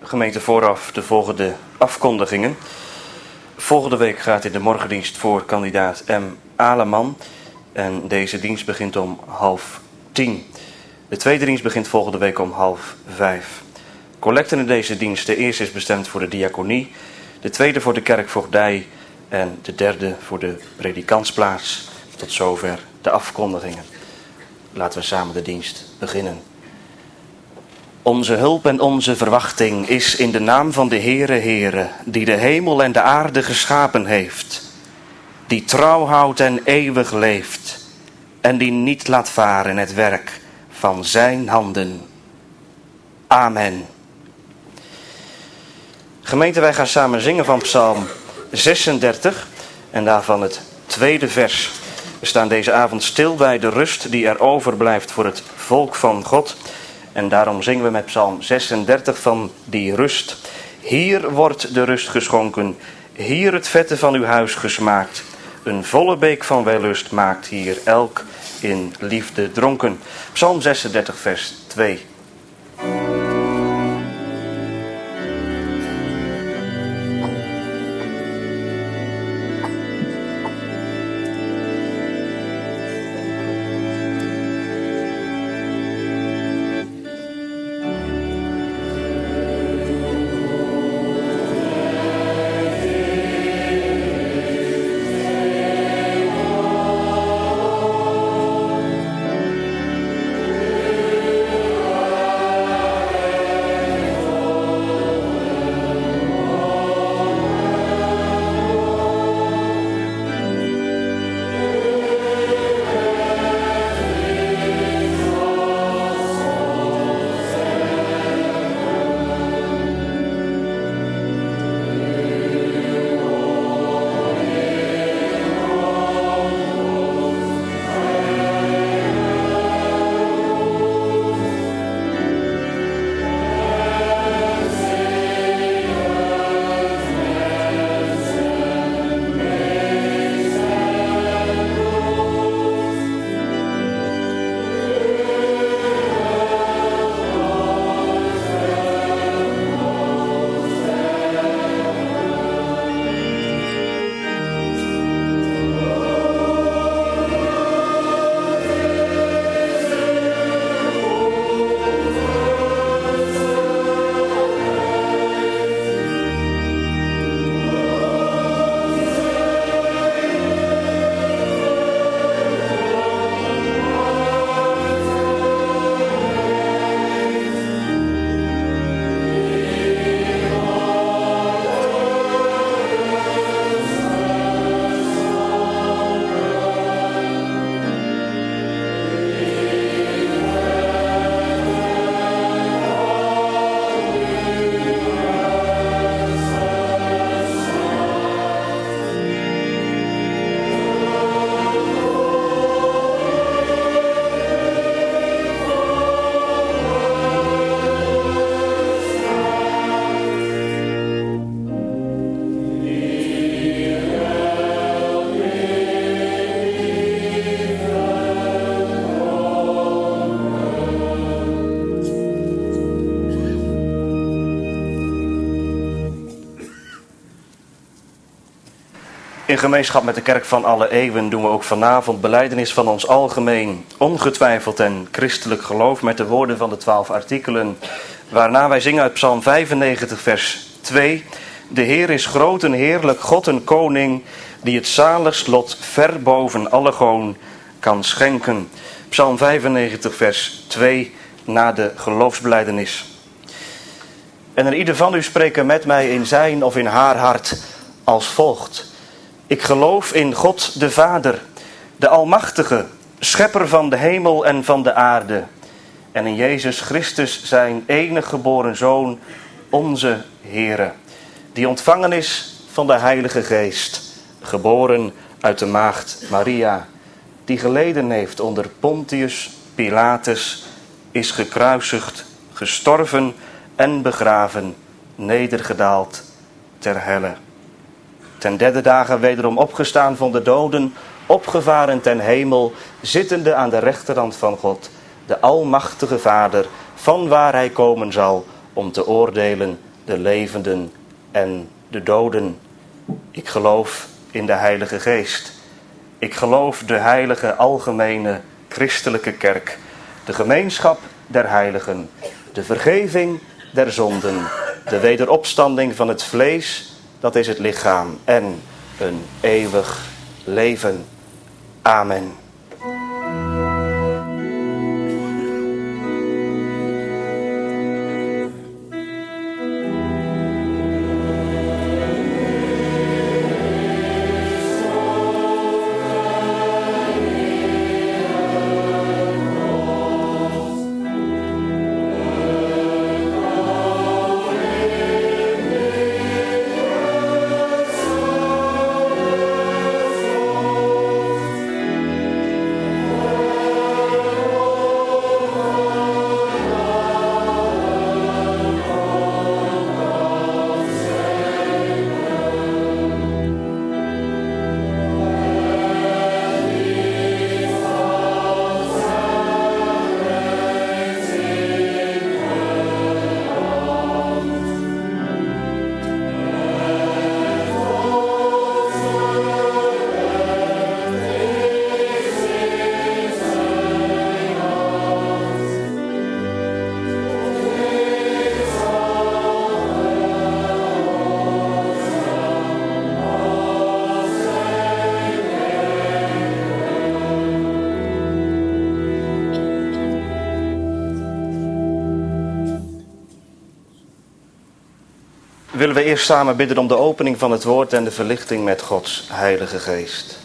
Gemeente, vooraf de volgende afkondigingen. Volgende week gaat in de morgendienst voor kandidaat M. Aleman. En deze dienst begint om 9:30. De tweede dienst begint volgende week om 4:30. Collecten in deze dienst. De eerste is bestemd voor de diaconie. De tweede voor de kerkvoogdij. En de derde voor de predikantsplaats. Tot zover de afkondigingen. Laten we samen de dienst beginnen. Onze hulp en onze verwachting is in de naam van de Heere, die de hemel en de aarde geschapen heeft, die trouw houdt en eeuwig leeft, en die niet laat varen het werk van zijn handen. Amen. Gemeente, wij gaan samen zingen van Psalm 36 en daarvan het tweede vers. We staan deze avond stil bij de rust die er overblijft voor het volk van God. En daarom zingen we met Psalm 36 van die rust. Hier wordt de rust geschonken, hier het vette van uw huis gesmaakt. Een volle beek van wellust maakt hier elk in liefde dronken. Psalm 36 vers 2. In gemeenschap met de Kerk van alle eeuwen doen we ook vanavond belijdenis van ons algemeen, ongetwijfeld en christelijk geloof met de woorden van de 12 artikelen. Waarna wij zingen uit Psalm 95 vers 2. De Heer is groot en heerlijk, God en koning, die het zaligst lot ver boven alle goon kan schenken. Psalm 95 vers 2 na de geloofsbelijdenis. En er ieder van u spreken met mij in zijn of in haar hart als volgt. Ik geloof in God de Vader, de Almachtige, schepper van de hemel en van de aarde. En in Jezus Christus, zijn enige geboren Zoon, onze Heere. Die ontvangen is van de Heilige Geest, geboren uit de maagd Maria. Die geleden heeft onder Pontius Pilatus, is gekruisigd, gestorven en begraven, nedergedaald ter helle. Ten derde dagen wederom opgestaan van de doden, opgevaren ten hemel, zittende aan de rechterhand van God, de Almachtige Vader, van waar hij komen zal om te oordelen de levenden en de doden. Ik geloof in de Heilige Geest. Ik geloof de heilige algemene christelijke kerk, de gemeenschap der heiligen, de vergeving der zonden, de wederopstanding van het vlees, dat is het lichaam, en een eeuwig leven. Amen. Willen we eerst samen bidden om de opening van het woord en de verlichting met Gods Heilige Geest.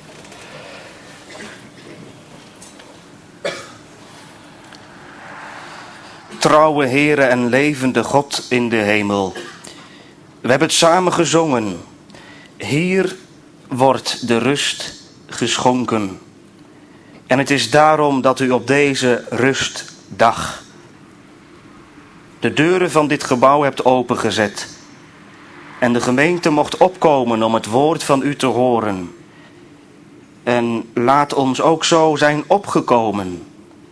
Trouwe Heere en levende God in de hemel. We hebben het samen gezongen. Hier wordt de rust geschonken. En het is daarom dat u op deze rustdag de deuren van dit gebouw hebt opengezet. En de gemeente mocht opkomen om het woord van u te horen. En laat ons ook zo zijn opgekomen.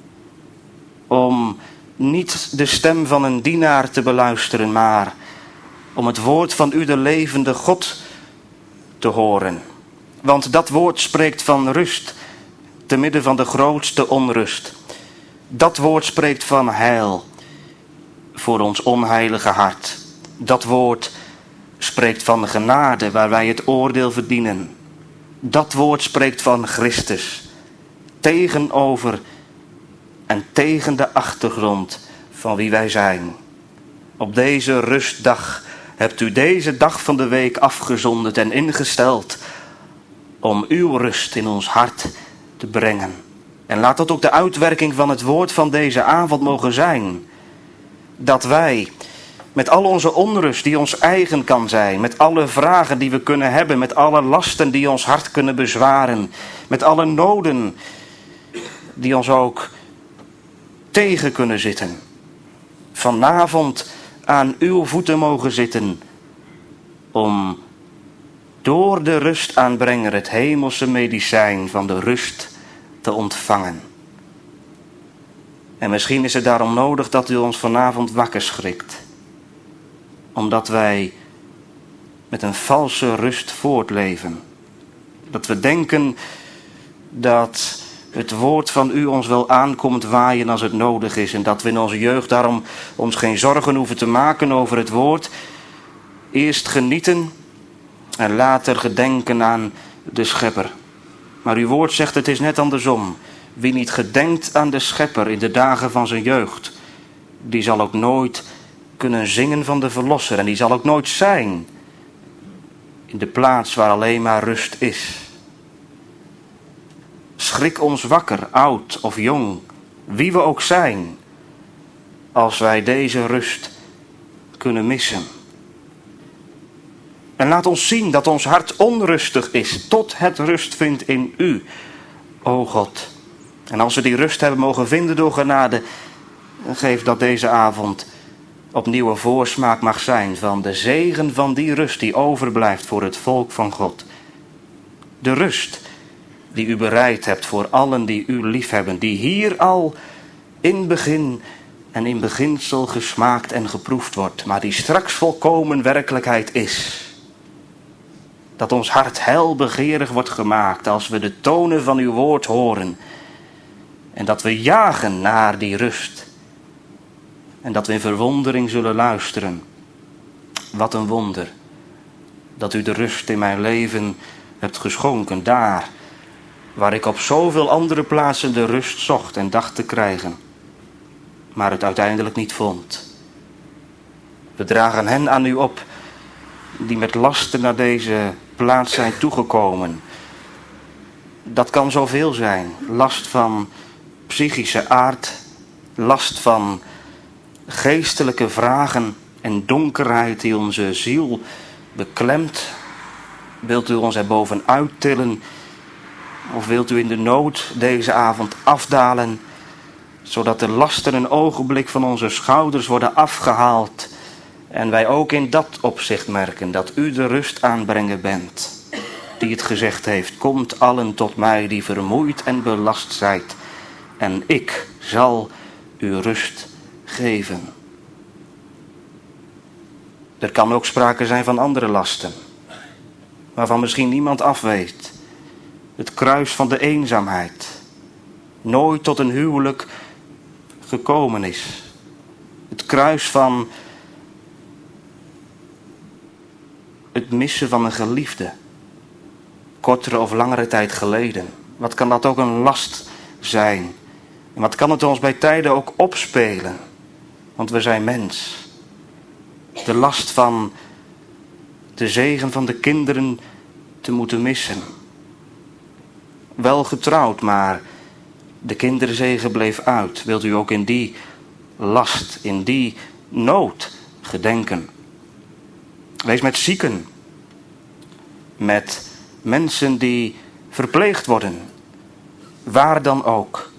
Om niet de stem van een dienaar te beluisteren, maar om het woord van u, de levende God, te horen. Want dat woord spreekt van rust, te midden van de grootste onrust. Dat woord spreekt van heil voor ons onheilige hart. Dat woord spreekt van genade waar wij het oordeel verdienen. Dat woord spreekt van Christus, tegenover en tegen de achtergrond van wie wij zijn. Op deze rustdag hebt u deze dag van de week afgezonderd en ingesteld om uw rust in ons hart te brengen. En laat dat ook de uitwerking van het woord van deze avond mogen zijn. Dat wij met al onze onrust die ons eigen kan zijn, met alle vragen die we kunnen hebben, met alle lasten die ons hart kunnen bezwaren, met alle noden die ons ook tegen kunnen zitten, vanavond aan uw voeten mogen zitten, om door de rustaanbrenger het hemelse medicijn van de rust te ontvangen. En misschien is het daarom nodig dat u ons vanavond wakker schrikt, omdat wij met een valse rust voortleven. Dat we denken dat het woord van u ons wel aankomt waaien als het nodig is. En dat we in onze jeugd daarom ons geen zorgen hoeven te maken over het woord. Eerst genieten en later gedenken aan de Schepper. Maar uw woord zegt het is net andersom. Wie niet gedenkt aan de Schepper in de dagen van zijn jeugd, die zal ook nooit kunnen zingen van de Verlosser. En die zal ook nooit zijn in de plaats waar alleen maar rust is. Schrik ons wakker, oud of jong, wie we ook zijn, als wij deze rust kunnen missen. En laat ons zien dat ons hart onrustig is, tot het rust vindt in u, o God. En als we die rust hebben mogen vinden door genade, geef dat deze avond opnieuw een voorsmaak mag zijn van de zegen van die rust die overblijft voor het volk van God. De rust die u bereid hebt voor allen die u liefhebben, die hier al in begin en in beginsel gesmaakt en geproefd wordt, maar die straks volkomen werkelijkheid is. Dat ons hart heilbegeerig wordt gemaakt als we de tonen van uw woord horen. En dat we jagen naar die rust. En dat we in verwondering zullen luisteren. Wat een wonder. Dat u de rust in mijn leven hebt geschonken. Daar waar ik op zoveel andere plaatsen de rust zocht en dacht te krijgen. Maar het uiteindelijk niet vond. We dragen hen aan u op die met lasten naar deze plaats zijn toegekomen. Dat kan zoveel zijn. Last van psychische aard, last van geestelijke vragen en donkerheid die onze ziel beklemt. Wilt u ons erbovenuit tillen? Of wilt u in de nood deze avond afdalen, zodat de lasten een ogenblik van onze schouders worden afgehaald en wij ook in dat opzicht merken dat u de rust aanbrengen bent, die het gezegd heeft, komt allen tot mij die vermoeid en belast zijt, en ik zal u rust geven. Er kan ook sprake zijn van andere lasten, waarvan misschien niemand afweet. Het kruis van de eenzaamheid, nooit tot een huwelijk gekomen is. Het kruis van het missen van een geliefde, kortere of langere tijd geleden. Wat kan dat ook een last zijn? En wat kan het ons bij tijden ook opspelen? Want we zijn mens. De last van de zegen van de kinderen te moeten missen. Wel getrouwd, maar de kinderzegen bleef uit. Wilt u ook in die last, in die nood gedenken? Wees met zieken, met mensen die verpleegd worden, waar dan ook.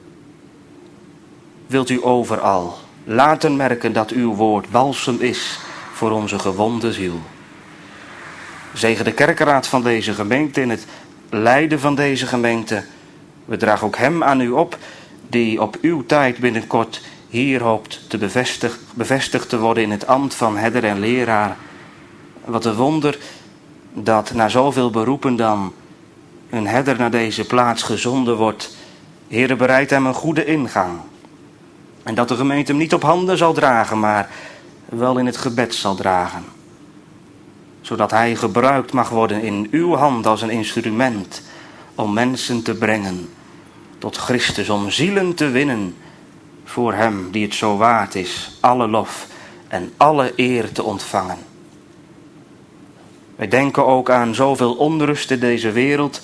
Wilt u overal laten merken dat uw woord balsem is voor onze gewonde ziel. Zegen de kerkenraad van deze gemeente in het leiden van deze gemeente. We dragen ook hem aan u op, die op uw tijd binnenkort hier hoopt te bevestigd te worden in het ambt van herder en leraar. Wat een wonder dat na zoveel beroepen dan een herder naar deze plaats gezonden wordt. Heere, bereid hem een goede ingang. En dat de gemeente hem niet op handen zal dragen, maar wel in het gebed zal dragen. Zodat hij gebruikt mag worden in uw hand als een instrument om mensen te brengen tot Christus, om zielen te winnen voor hem die het zo waard is, alle lof en alle eer te ontvangen. Wij denken ook aan zoveel onrust in deze wereld.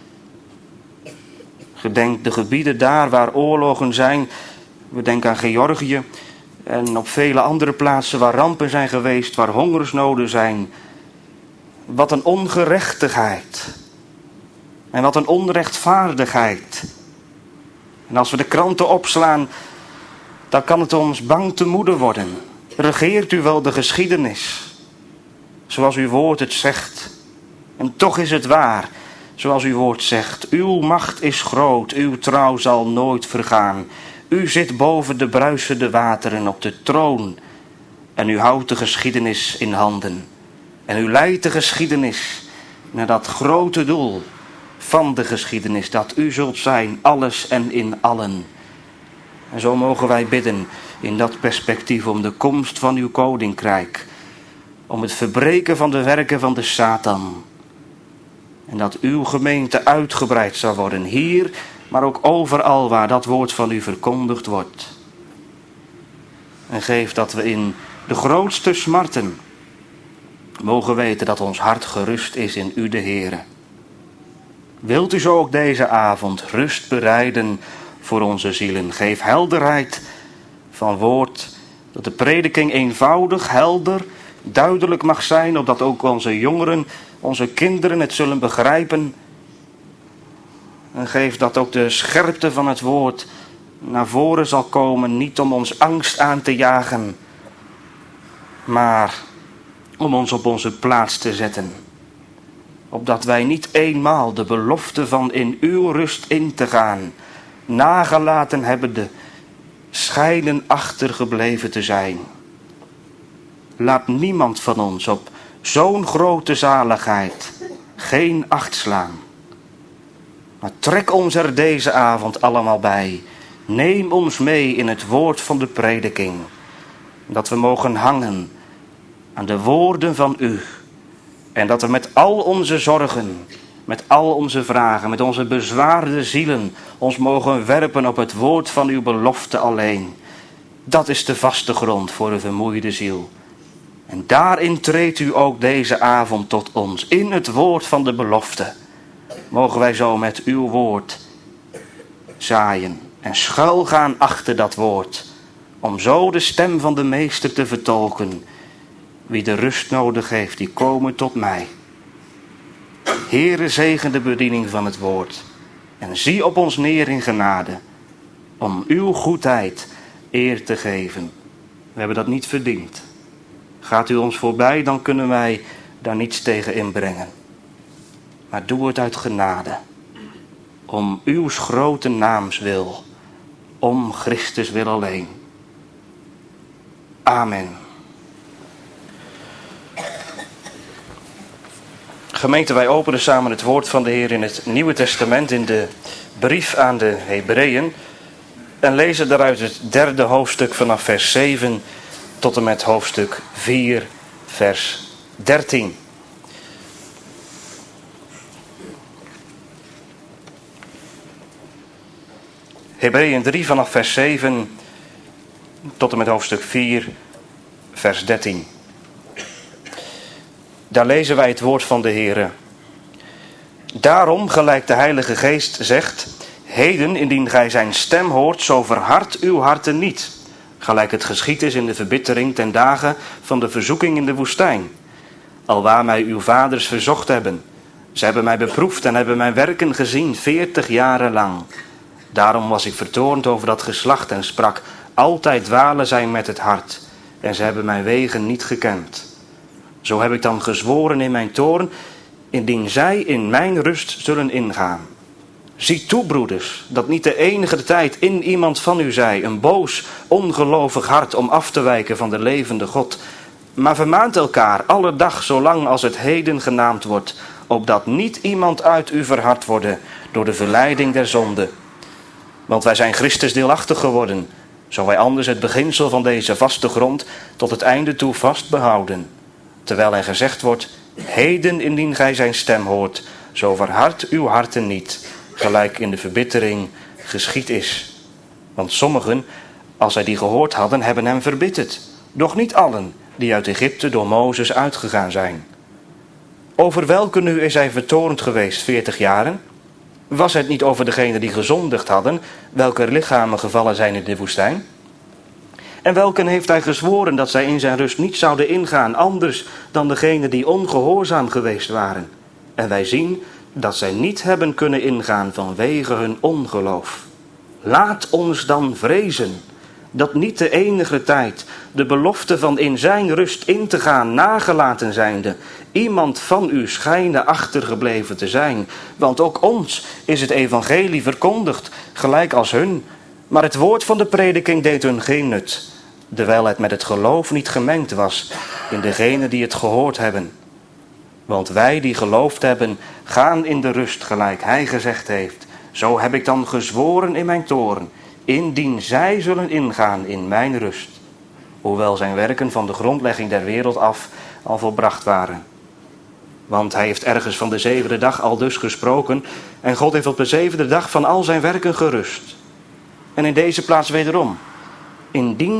Gedenk de gebieden daar waar oorlogen zijn. We denken aan Georgië en op vele andere plaatsen waar rampen zijn geweest, waar hongersnoden zijn. Wat een ongerechtigheid. En wat een onrechtvaardigheid. En als we de kranten opslaan, dan kan het ons bang te moede worden. Regeert u wel de geschiedenis, zoals uw woord het zegt? En toch is het waar, zoals uw woord zegt. Uw macht is groot, uw trouw zal nooit vergaan. U zit boven de bruisende wateren op de troon. En u houdt de geschiedenis in handen. En u leidt de geschiedenis naar dat grote doel van de geschiedenis. Dat u zult zijn, alles en in allen. En zo mogen wij bidden in dat perspectief om de komst van uw koninkrijk. Om het verbreken van de werken van de Satan. En dat uw gemeente uitgebreid zal worden. Hier, maar ook overal waar dat woord van u verkondigd wordt. En geef dat we in de grootste smarten mogen weten dat ons hart gerust is in u de Heere. Wilt u zo ook deze avond rust bereiden voor onze zielen. Geef helderheid van woord, dat de prediking eenvoudig, helder, duidelijk mag zijn, opdat ook onze jongeren, onze kinderen het zullen begrijpen. En geef dat ook de scherpte van het woord naar voren zal komen, niet om ons angst aan te jagen, maar om ons op onze plaats te zetten. Opdat wij niet eenmaal de belofte van in uw rust in te gaan, nagelaten hebbende, schijnen achtergebleven te zijn. Laat niemand van ons op zo'n grote zaligheid geen acht slaan. Maar trek ons er deze avond allemaal bij. Neem ons mee in het woord van de prediking. Dat we mogen hangen aan de woorden van u. En dat we met al onze zorgen, met al onze vragen, met onze bezwaarde zielen ons mogen werpen op het woord van uw belofte alleen. Dat is de vaste grond voor een vermoeide ziel. En daarin treedt u ook deze avond tot ons, in het woord van de belofte. Mogen wij zo met uw woord zaaien en schuilgaan achter dat woord, om zo de stem van de Meester te vertolken. Wie de rust nodig heeft, die komen tot mij. Heere, zegen de bediening van het woord en zie op ons neer in genade, om uw goedheid eer te geven. We hebben dat niet verdiend. Gaat u ons voorbij, dan kunnen wij daar niets tegen inbrengen. Maar doe het uit genade, om uw grote naams wil, om Christus wil alleen. Amen. Gemeente, wij openen samen het woord van de Heer in het Nieuwe Testament, in de brief aan de Hebreeën, en lezen daaruit het 3e hoofdstuk vanaf vers 7 tot en met hoofdstuk 4, vers 13. Hebreeën 3 vanaf vers 7 tot en met hoofdstuk 4, vers 13. Daar lezen wij het woord van de Heere. Daarom, gelijk de Heilige Geest zegt, heden, indien gij zijn stem hoort, zo verhard uw harten niet, gelijk het geschied is in de verbittering ten dagen van de verzoeking in de woestijn, alwaar mij uw vaders verzocht hebben. Ze hebben mij beproefd en hebben mijn werken gezien 40 jaren lang. Daarom was ik vertoornd over dat geslacht en sprak, altijd dwalen zij met het hart, en ze hebben mijn wegen niet gekend. Zo heb ik dan gezworen in mijn toorn, indien zij in mijn rust zullen ingaan. Zie toe, broeders, dat niet de enige tijd in iemand van u zij, een boos, ongelovig hart om af te wijken van de levende God. Maar vermaant elkaar alle dag, zolang als het heden genaamd wordt, opdat niet iemand uit u verhard worden door de verleiding der zonde. Want wij zijn Christus deelachtig geworden, zo wij anders het beginsel van deze vaste grond tot het einde toe vast behouden. Terwijl er gezegd wordt, heden indien gij zijn stem hoort, zo verhard uw harten niet, gelijk in de verbittering geschied is. Want sommigen, als zij die gehoord hadden, hebben hem verbitterd, doch niet allen die uit Egypte door Mozes uitgegaan zijn. Over welke nu is hij vertoornd geweest 40 jaren? Was het niet over degenen die gezondigd hadden, welke lichamen gevallen zijn in de woestijn? En welken heeft hij gezworen dat zij in zijn rust niet zouden ingaan, anders dan degenen die ongehoorzaam geweest waren? En wij zien dat zij niet hebben kunnen ingaan vanwege hun ongeloof. Laat ons dan vrezen, dat niet de enige tijd de belofte van in zijn rust in te gaan nagelaten zijnde, iemand van u schijne achtergebleven te zijn. Want ook ons is het evangelie verkondigd, gelijk als hun. Maar het woord van de prediking deed hun geen nut, terwijl het met het geloof niet gemengd was in degenen die het gehoord hebben. Want wij die geloofd hebben, gaan in de rust, gelijk hij gezegd heeft. Zo heb ik dan gezworen in mijn toorn, indien zij zullen ingaan in mijn rust. Hoewel zijn werken van de grondlegging der wereld af al volbracht waren. Want hij heeft ergens van de 7e dag al dus gesproken, en God heeft op de 7e dag van al zijn werken gerust. En in deze plaats wederom, indien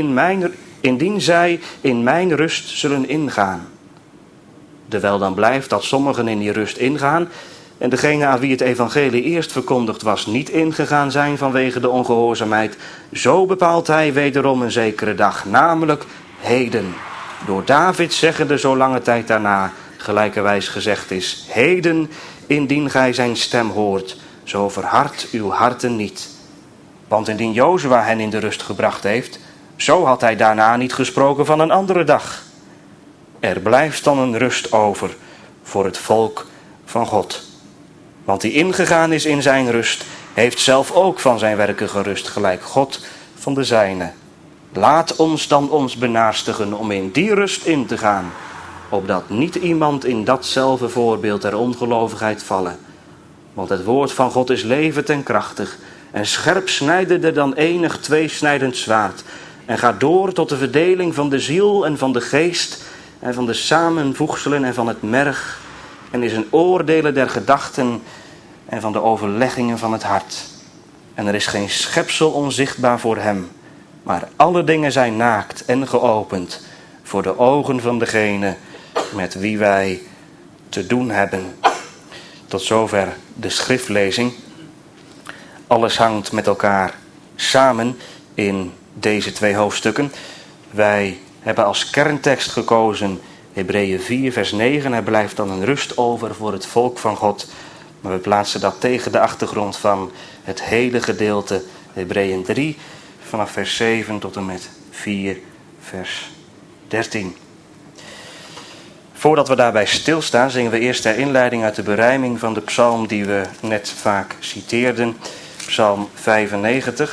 zij in mijn rust zullen ingaan. Terwijl dan blijft dat sommigen in die rust ingaan, en degene aan wie het evangelie eerst verkondigd was niet ingegaan zijn vanwege de ongehoorzaamheid, zo bepaalt hij wederom een zekere dag, namelijk heden. Door David zeggende zo lange tijd daarna, gelijkerwijs gezegd is, heden, indien gij zijn stem hoort, zo verhard uw harten niet. Want indien Jozua hen in de rust gebracht heeft, zo had hij daarna niet gesproken van een andere dag. Er blijft dan een rust over voor het volk van God. Want die ingegaan is in zijn rust, heeft zelf ook van zijn werken gerust, gelijk God van de zijne. Laat ons dan ons benaarstigen om in die rust in te gaan, opdat niet iemand in datzelfde voorbeeld der ongelovigheid vallen. Want het woord van God is levend en krachtig en scherp snijdender dan enig tweesnijdend zwaard en gaat door tot de verdeling van de ziel en van de geest en van de samenvoegselen en van het merg en is een oordelen der gedachten en van de overleggingen van het hart. En er is geen schepsel onzichtbaar voor hem, maar alle dingen zijn naakt en geopend voor de ogen van degene met wie wij te doen hebben. Tot zover de schriftlezing. Alles hangt met elkaar samen in deze 2 hoofdstukken. Wij hebben als kerntekst gekozen Hebreeën 4 vers 9. Er blijft dan een rust over voor het volk van God. Maar we plaatsen dat tegen de achtergrond van het hele gedeelte Hebreeën 3 vanaf vers 7 tot en met 4 vers 13. Voordat we daarbij stilstaan, zingen we eerst ter inleiding uit de berijming van de psalm die we net vaak citeerden. Psalm 95.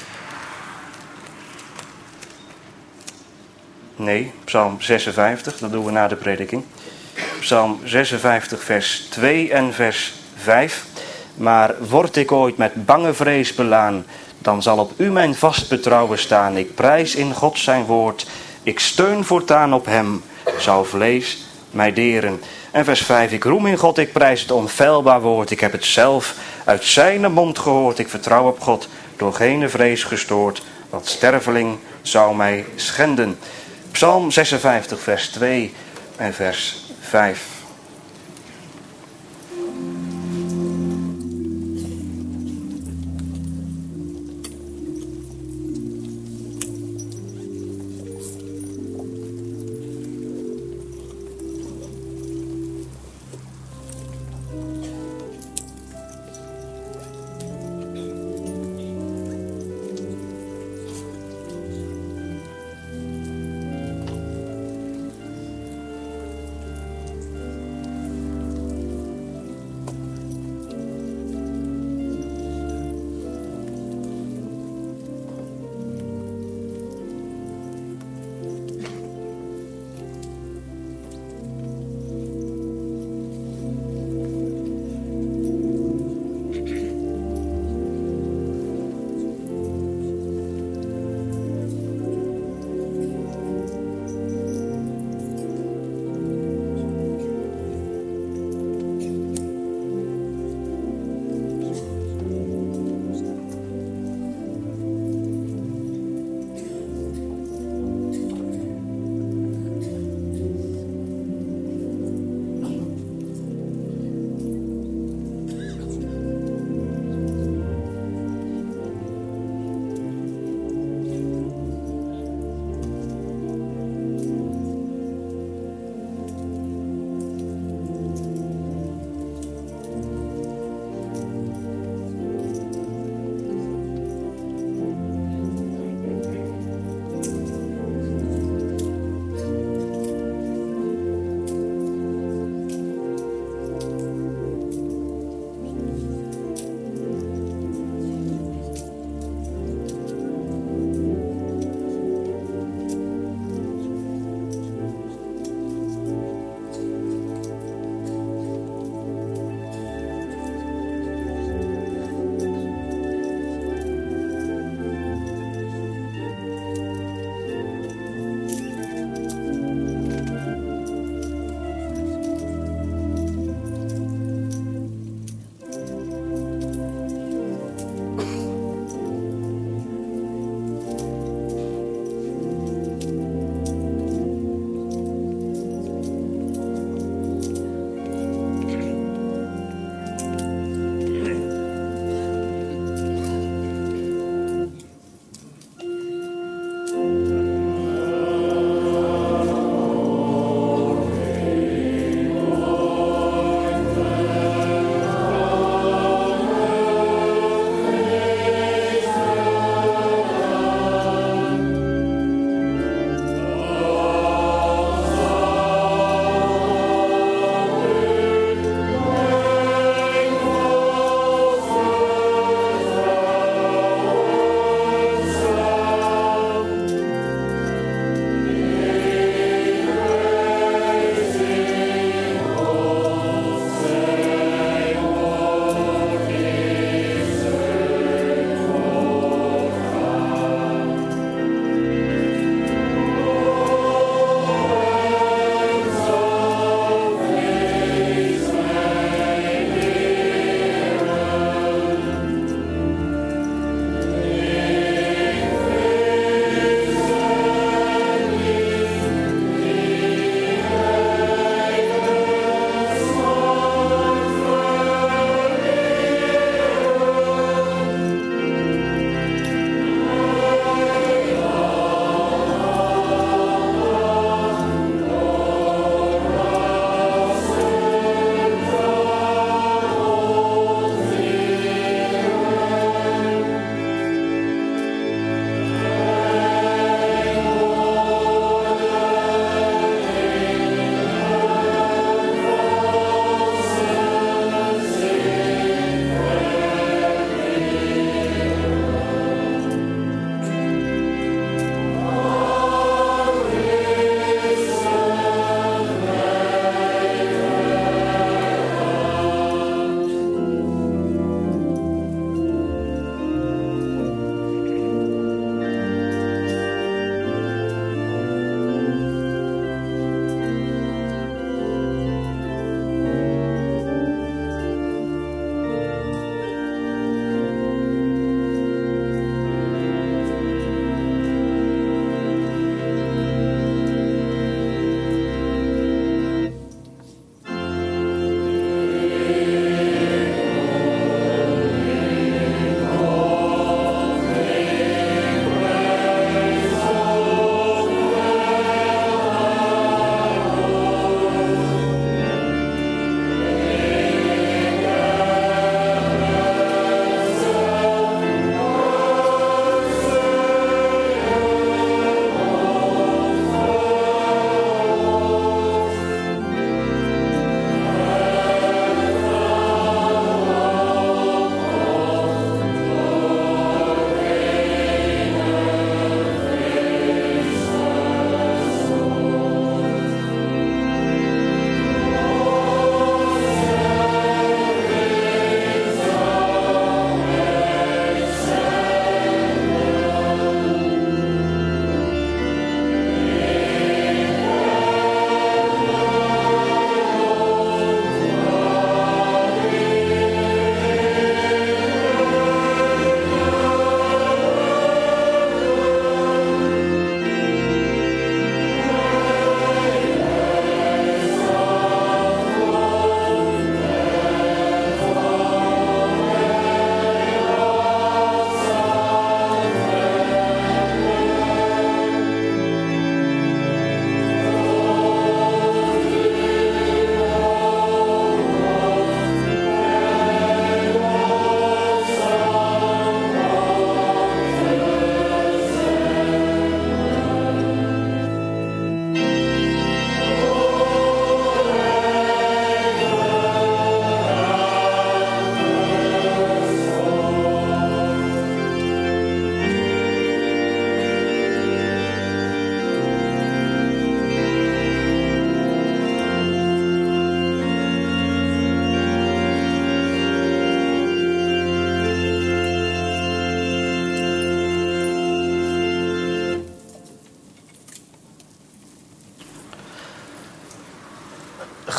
Nee, psalm 56, dat doen we na de prediking. Psalm 56 vers 2 en vers 5. Maar word ik ooit met bange vrees belaan, dan zal op u mijn vast betrouwen staan. Ik prijs in God zijn woord, ik steun voortaan op hem, zou vlees mij deren. En vers 5, ik roem in God, ik prijs het onfeilbaar woord. Ik heb het zelf uit zijn mond gehoord. Ik vertrouw op God, door geen vrees gestoord. Wat sterveling zou mij schenden. Psalm 56 vers 2 en vers 5.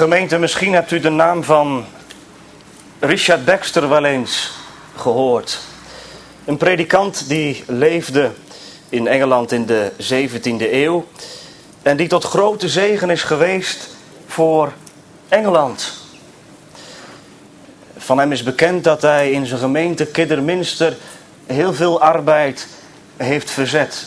Gemeente, misschien hebt u de naam van Richard Baxter wel eens gehoord. Een predikant die leefde in Engeland in de 17e eeuw. En die tot grote zegen is geweest voor Engeland. Van hem is bekend dat hij in zijn gemeente Kidderminster heel veel arbeid heeft verzet.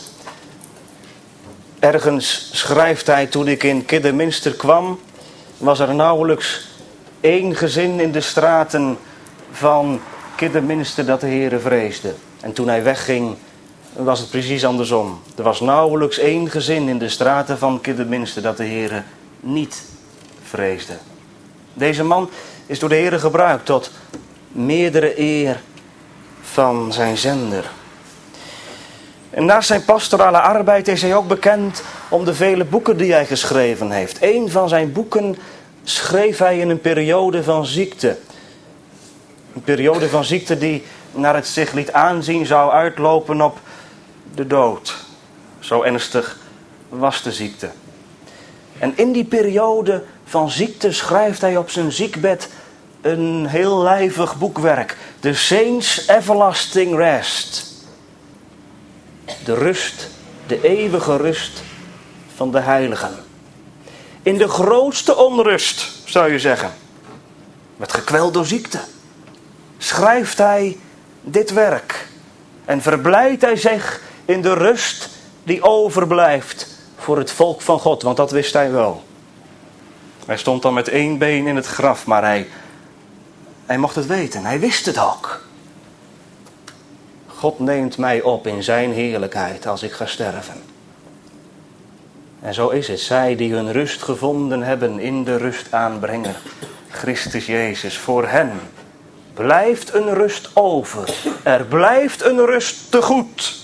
Ergens schrijft hij: toen ik in Kidderminster kwam, was er nauwelijks één gezin in de straten van Kidderminster dat de Heere vreesde. En toen hij wegging, was het precies andersom. Er was nauwelijks één gezin in de straten van Kidderminster dat de Heere niet vreesde. Deze man is door de Heere gebruikt tot meerdere eer van zijn zender. En naast zijn pastorale arbeid is hij ook bekend om de vele boeken die hij geschreven heeft. Een van zijn boeken schreef hij in een periode van ziekte. Een periode van ziekte die naar het zich liet aanzien zou uitlopen op de dood. Zo ernstig was de ziekte. En in die periode van ziekte schrijft hij op zijn ziekbed een heel lijvig boekwerk. The Saints' Everlasting Rest. De rust, de eeuwige rust van de heiligen. In de grootste onrust, zou je zeggen, met gekweld door ziekte, schrijft hij dit werk. En verblijdt hij zich in de rust die overblijft voor het volk van God. Want dat wist hij wel. Hij stond dan met één been in het graf, maar hij mocht het weten. Hij wist het ook. God neemt mij op in zijn heerlijkheid als ik ga sterven. En zo is het. Zij die hun rust gevonden hebben in de rustaanbrenger, Christus Jezus, voor hen blijft een rust over. Er blijft een rust te goed.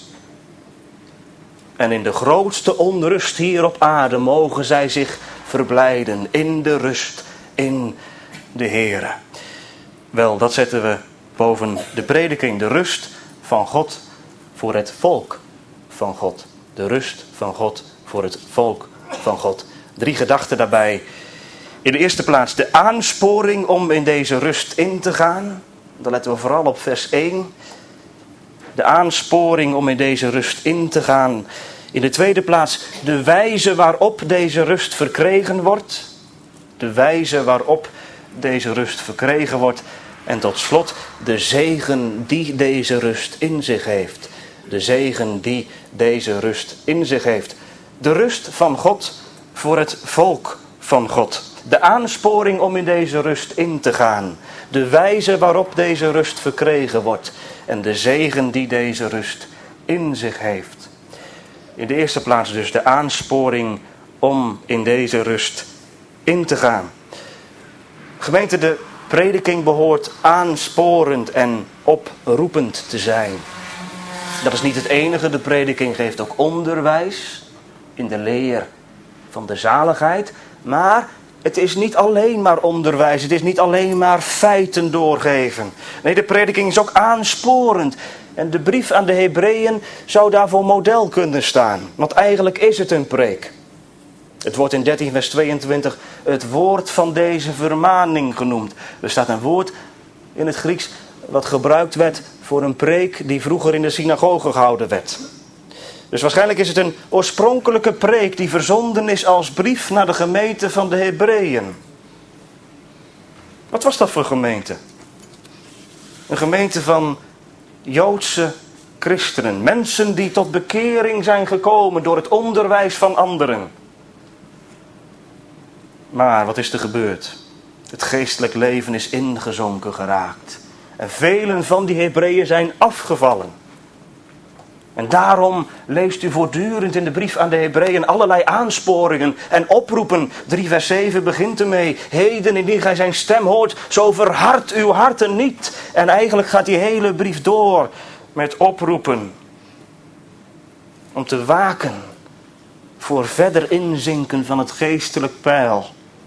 En in de grootste onrust hier op aarde mogen zij zich verblijden in de rust in de Heere. Wel, dat zetten we boven de prediking. De rust van God voor het volk van God. De rust van God voor het volk van God. 3 gedachten daarbij. In de eerste plaats de aansporing om in deze rust in te gaan. Dan letten we vooral op vers 1. De aansporing om in deze rust in te gaan. In de tweede plaats de wijze waarop deze rust verkregen wordt. De wijze waarop deze rust verkregen wordt. En tot slot de zegen die deze rust in zich heeft. De zegen die deze rust in zich heeft. De rust van God voor het volk van God. De aansporing om in deze rust in te gaan. De wijze waarop deze rust verkregen wordt. En de zegen die deze rust in zich heeft. In de eerste plaats dus de aansporing om in deze rust in te gaan. Gemeente, de prediking behoort aansporend en oproepend te zijn. Dat is niet het enige. De prediking geeft ook onderwijs in de leer van de zaligheid. Maar het is niet alleen maar onderwijs. Het is niet alleen maar feiten doorgeven. Nee, de prediking is ook aansporend. En de brief aan de Hebreeën zou daarvoor model kunnen staan. Want eigenlijk is het een preek. Het wordt in 13 vers 22 het woord van deze vermaning genoemd. Er staat een woord in het Grieks wat gebruikt werd voor een preek die vroeger in de synagoge gehouden werd. Dus waarschijnlijk is het een oorspronkelijke preek die verzonden is als brief naar de gemeente van de Hebreeën. Wat was dat voor gemeente? Een gemeente van Joodse christenen. Mensen die tot bekering zijn gekomen door het onderwijs van anderen. Maar wat is er gebeurd? Het geestelijk leven is ingezonken geraakt. En velen van die Hebreeën zijn afgevallen. En daarom leest u voortdurend in de brief aan de Hebreeën allerlei aansporingen en oproepen. 3 vers 7 begint ermee. Heden indien gij zijn stem hoort, zo verhard uw harten niet. En eigenlijk gaat die hele brief door met oproepen. Om te waken voor verder inzinken van het geestelijk peil.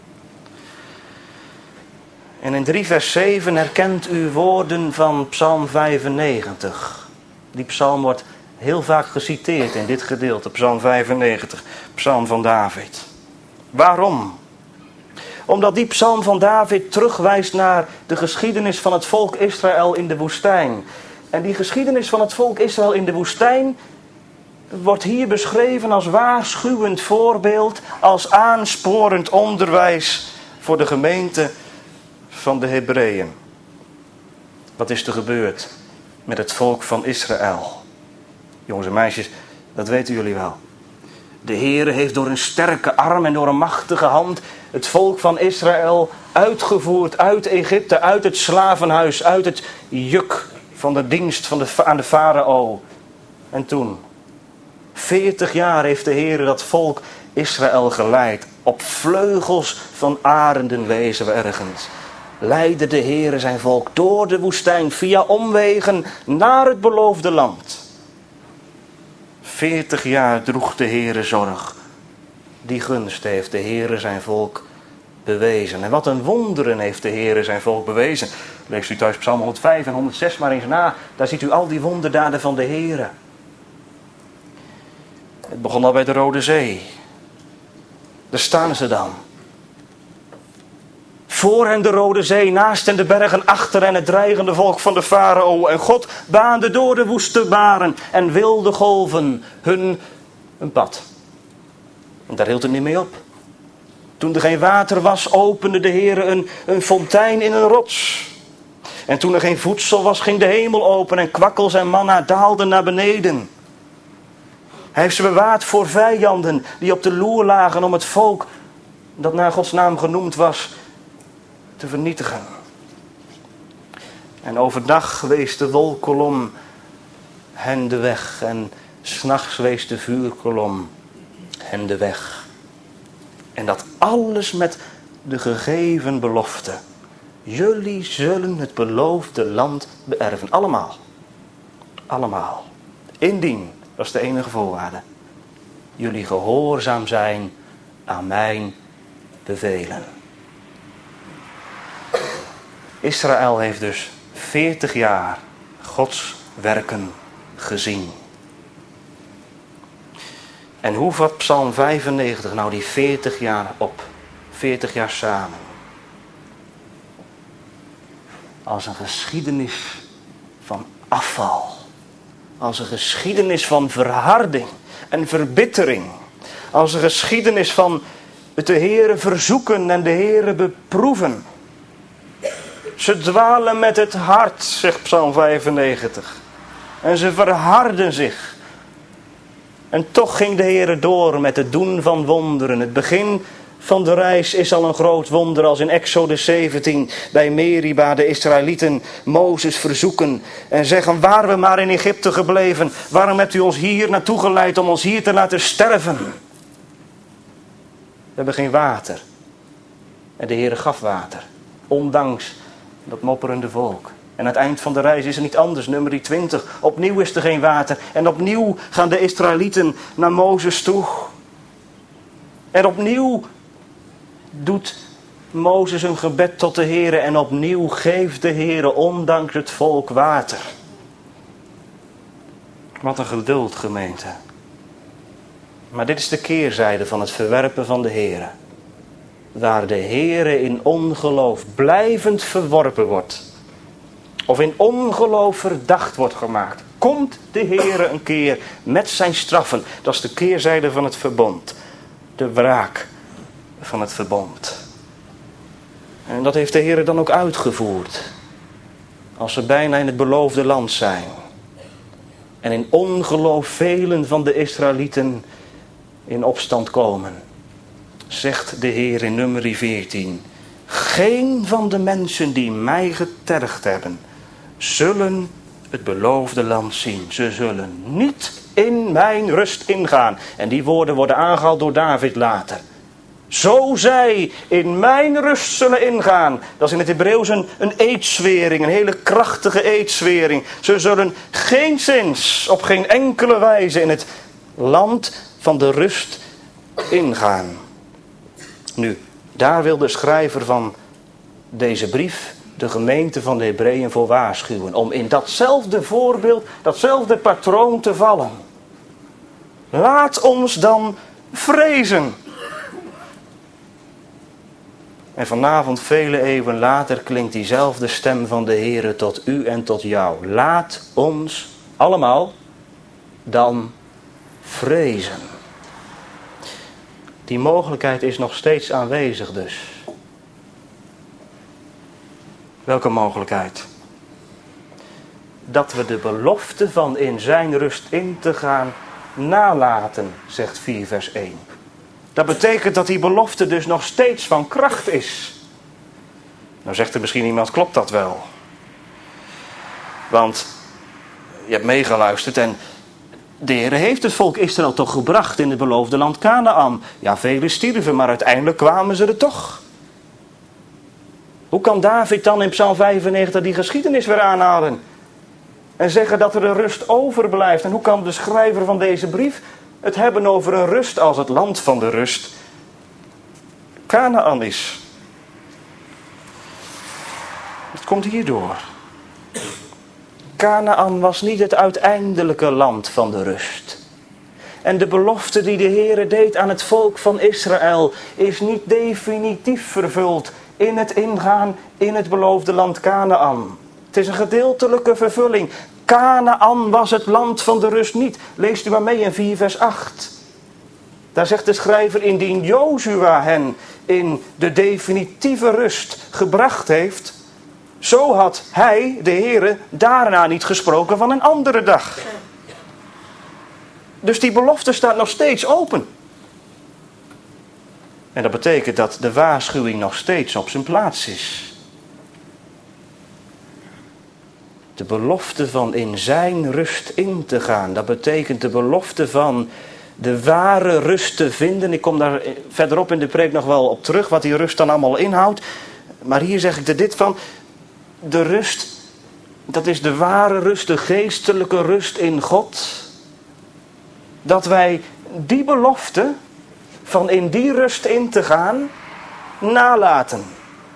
En in 3 vers 7 herkent u woorden van Psalm 95. Die psalm wordt heel vaak geciteerd in dit gedeelte. Psalm 95, psalm van David. Waarom? Omdat die psalm van David terugwijst naar de geschiedenis van het volk Israël in de woestijn. En die geschiedenis van het volk Israël in de woestijn wordt hier beschreven als waarschuwend voorbeeld, als aansporend onderwijs voor de gemeente van de Hebreeën. Wat is er gebeurd met het volk van Israël? Jongens en meisjes, dat weten jullie wel. De Heere heeft door een sterke arm en door een machtige hand het volk van Israël uitgevoerd uit Egypte, uit het slavenhuis, uit het juk van de dienst aan de farao. En toen, 40 jaar heeft de Heere dat volk Israël geleid. Op vleugels van arenden wezen we ergens. Leidde de Heere zijn volk door de woestijn via omwegen naar het beloofde land. 40 jaar droeg de Heere zorg. Die gunst heeft de Heere zijn volk bewezen. En wat een wonderen heeft de Heere zijn volk bewezen. Leest u thuis Psalm 105 en 106 maar eens na. Daar ziet u al die wonderdaden van de Heere. Het begon al bij de Rode Zee. Daar staan ze dan. Voor hen de Rode Zee, naast hen de bergen, achter hen het dreigende volk van de farao. En God baande door de woeste baren en wilde golven hun een pad. En daar hield het niet mee op. Toen er geen water was, opende de Heere een fontein in een rots. En toen er geen voedsel was, ging de hemel open en kwakkels en manna daalden naar beneden. Hij heeft ze bewaard voor vijanden die op de loer lagen om het volk dat naar Gods naam genoemd was te vernietigen. En overdag wees de wolkolom hen de weg en 's nachts wees de vuurkolom hen de weg. En dat alles met de gegeven belofte. Jullie zullen het beloofde land beërven. Allemaal. Allemaal. Indien, dat is de enige voorwaarde. Jullie gehoorzaam zijn aan mijn bevelen. Israël heeft dus 40 jaar Gods werken gezien. En hoe vat Psalm 95 nou die 40 jaar op? 40 jaar samen. Als een geschiedenis van afval. Als een geschiedenis van verharding en verbittering. Als een geschiedenis van het de Heere verzoeken en de Heere beproeven. Ze dwalen met het hart, zegt Psalm 95. En ze verharden zich. En toch ging de Heere door met het doen van wonderen. Het begin van de reis is al een groot wonder, als in Exodus 17 bij Meriba de Israëlieten Mozes verzoeken en zeggen: waren we maar in Egypte gebleven, waarom hebt u ons hier naartoe geleid om ons hier te laten sterven? We hebben geen water. En de Heere gaf water, ondanks dat mopperende volk. En aan het eind van de reis is er niet anders, nummer 20. Opnieuw is er geen water. En opnieuw gaan de Israëlieten naar Mozes toe. En opnieuw doet Mozes een gebed tot de Heere. En opnieuw geeft de Heere ondanks het volk water. Wat een geduld, gemeente. Maar dit is de keerzijde van het verwerpen van de Heere. Waar de Heere in ongeloof blijvend verworpen wordt. Of in ongeloof verdacht wordt gemaakt. Komt de Heere een keer met zijn straffen. Dat is de keerzijde van het verbond. De wraak van het verbond. En dat heeft de Heere dan ook uitgevoerd. Als ze bijna in het beloofde land zijn. En in ongeloof velen van de Israëlieten in opstand komen. Zegt de Heer in nummer 14. Geen van de mensen die mij getergd hebben, zullen het beloofde land zien. Ze zullen niet in mijn rust ingaan. En die woorden worden aangehaald door David later. Zo zij in mijn rust zullen ingaan. Dat is in het Hebreeuws een eedzwering, een hele krachtige eedzwering. Ze zullen geenszins, op geen enkele wijze in het land van de rust ingaan. Nu, daar wil de schrijver van deze brief de gemeente van de Hebreeën voor waarschuwen. Om in datzelfde voorbeeld, datzelfde patroon te vallen. Laat ons dan vrezen. En vanavond, vele eeuwen later, klinkt diezelfde stem van de Heere tot u en tot jou. Laat ons allemaal dan vrezen. Die mogelijkheid is nog steeds aanwezig dus. Welke mogelijkheid? Dat we de belofte van in zijn rust in te gaan nalaten, zegt 4 vers 1. Dat betekent dat die belofte dus nog steeds van kracht is. Nou zegt er misschien iemand, klopt dat wel? Want je hebt meegeluisterd en de Heer heeft het volk Israël toch gebracht in het beloofde land Kanaän. Ja, velen stierven, maar uiteindelijk kwamen ze er toch. Hoe kan David dan in Psalm 95 die geschiedenis weer aanhalen? En zeggen dat er een rust overblijft. En hoe kan de schrijver van deze brief het hebben over een rust als het land van de rust Kanaän is? Het komt hierdoor. Kanaän was niet het uiteindelijke land van de rust. En de belofte die de Heere deed aan het volk van Israël is niet definitief vervuld in het ingaan in het beloofde land Kanaän. Het is een gedeeltelijke vervulling. Kanaän was het land van de rust niet. Leest u maar mee in 4 vers 8. Daar zegt de schrijver, indien Jozua hen in de definitieve rust gebracht heeft, zo had hij, de Heere, daarna niet gesproken van een andere dag. Dus die belofte staat nog steeds open. En dat betekent dat de waarschuwing nog steeds op zijn plaats is. De belofte van in zijn rust in te gaan. Dat betekent de belofte van de ware rust te vinden. Ik kom daar verderop in de preek nog wel op terug, wat die rust dan allemaal inhoudt. Maar hier zeg ik er dit van. De rust, dat is de ware rust, de geestelijke rust in God. Dat wij die belofte van in die rust in te gaan nalaten.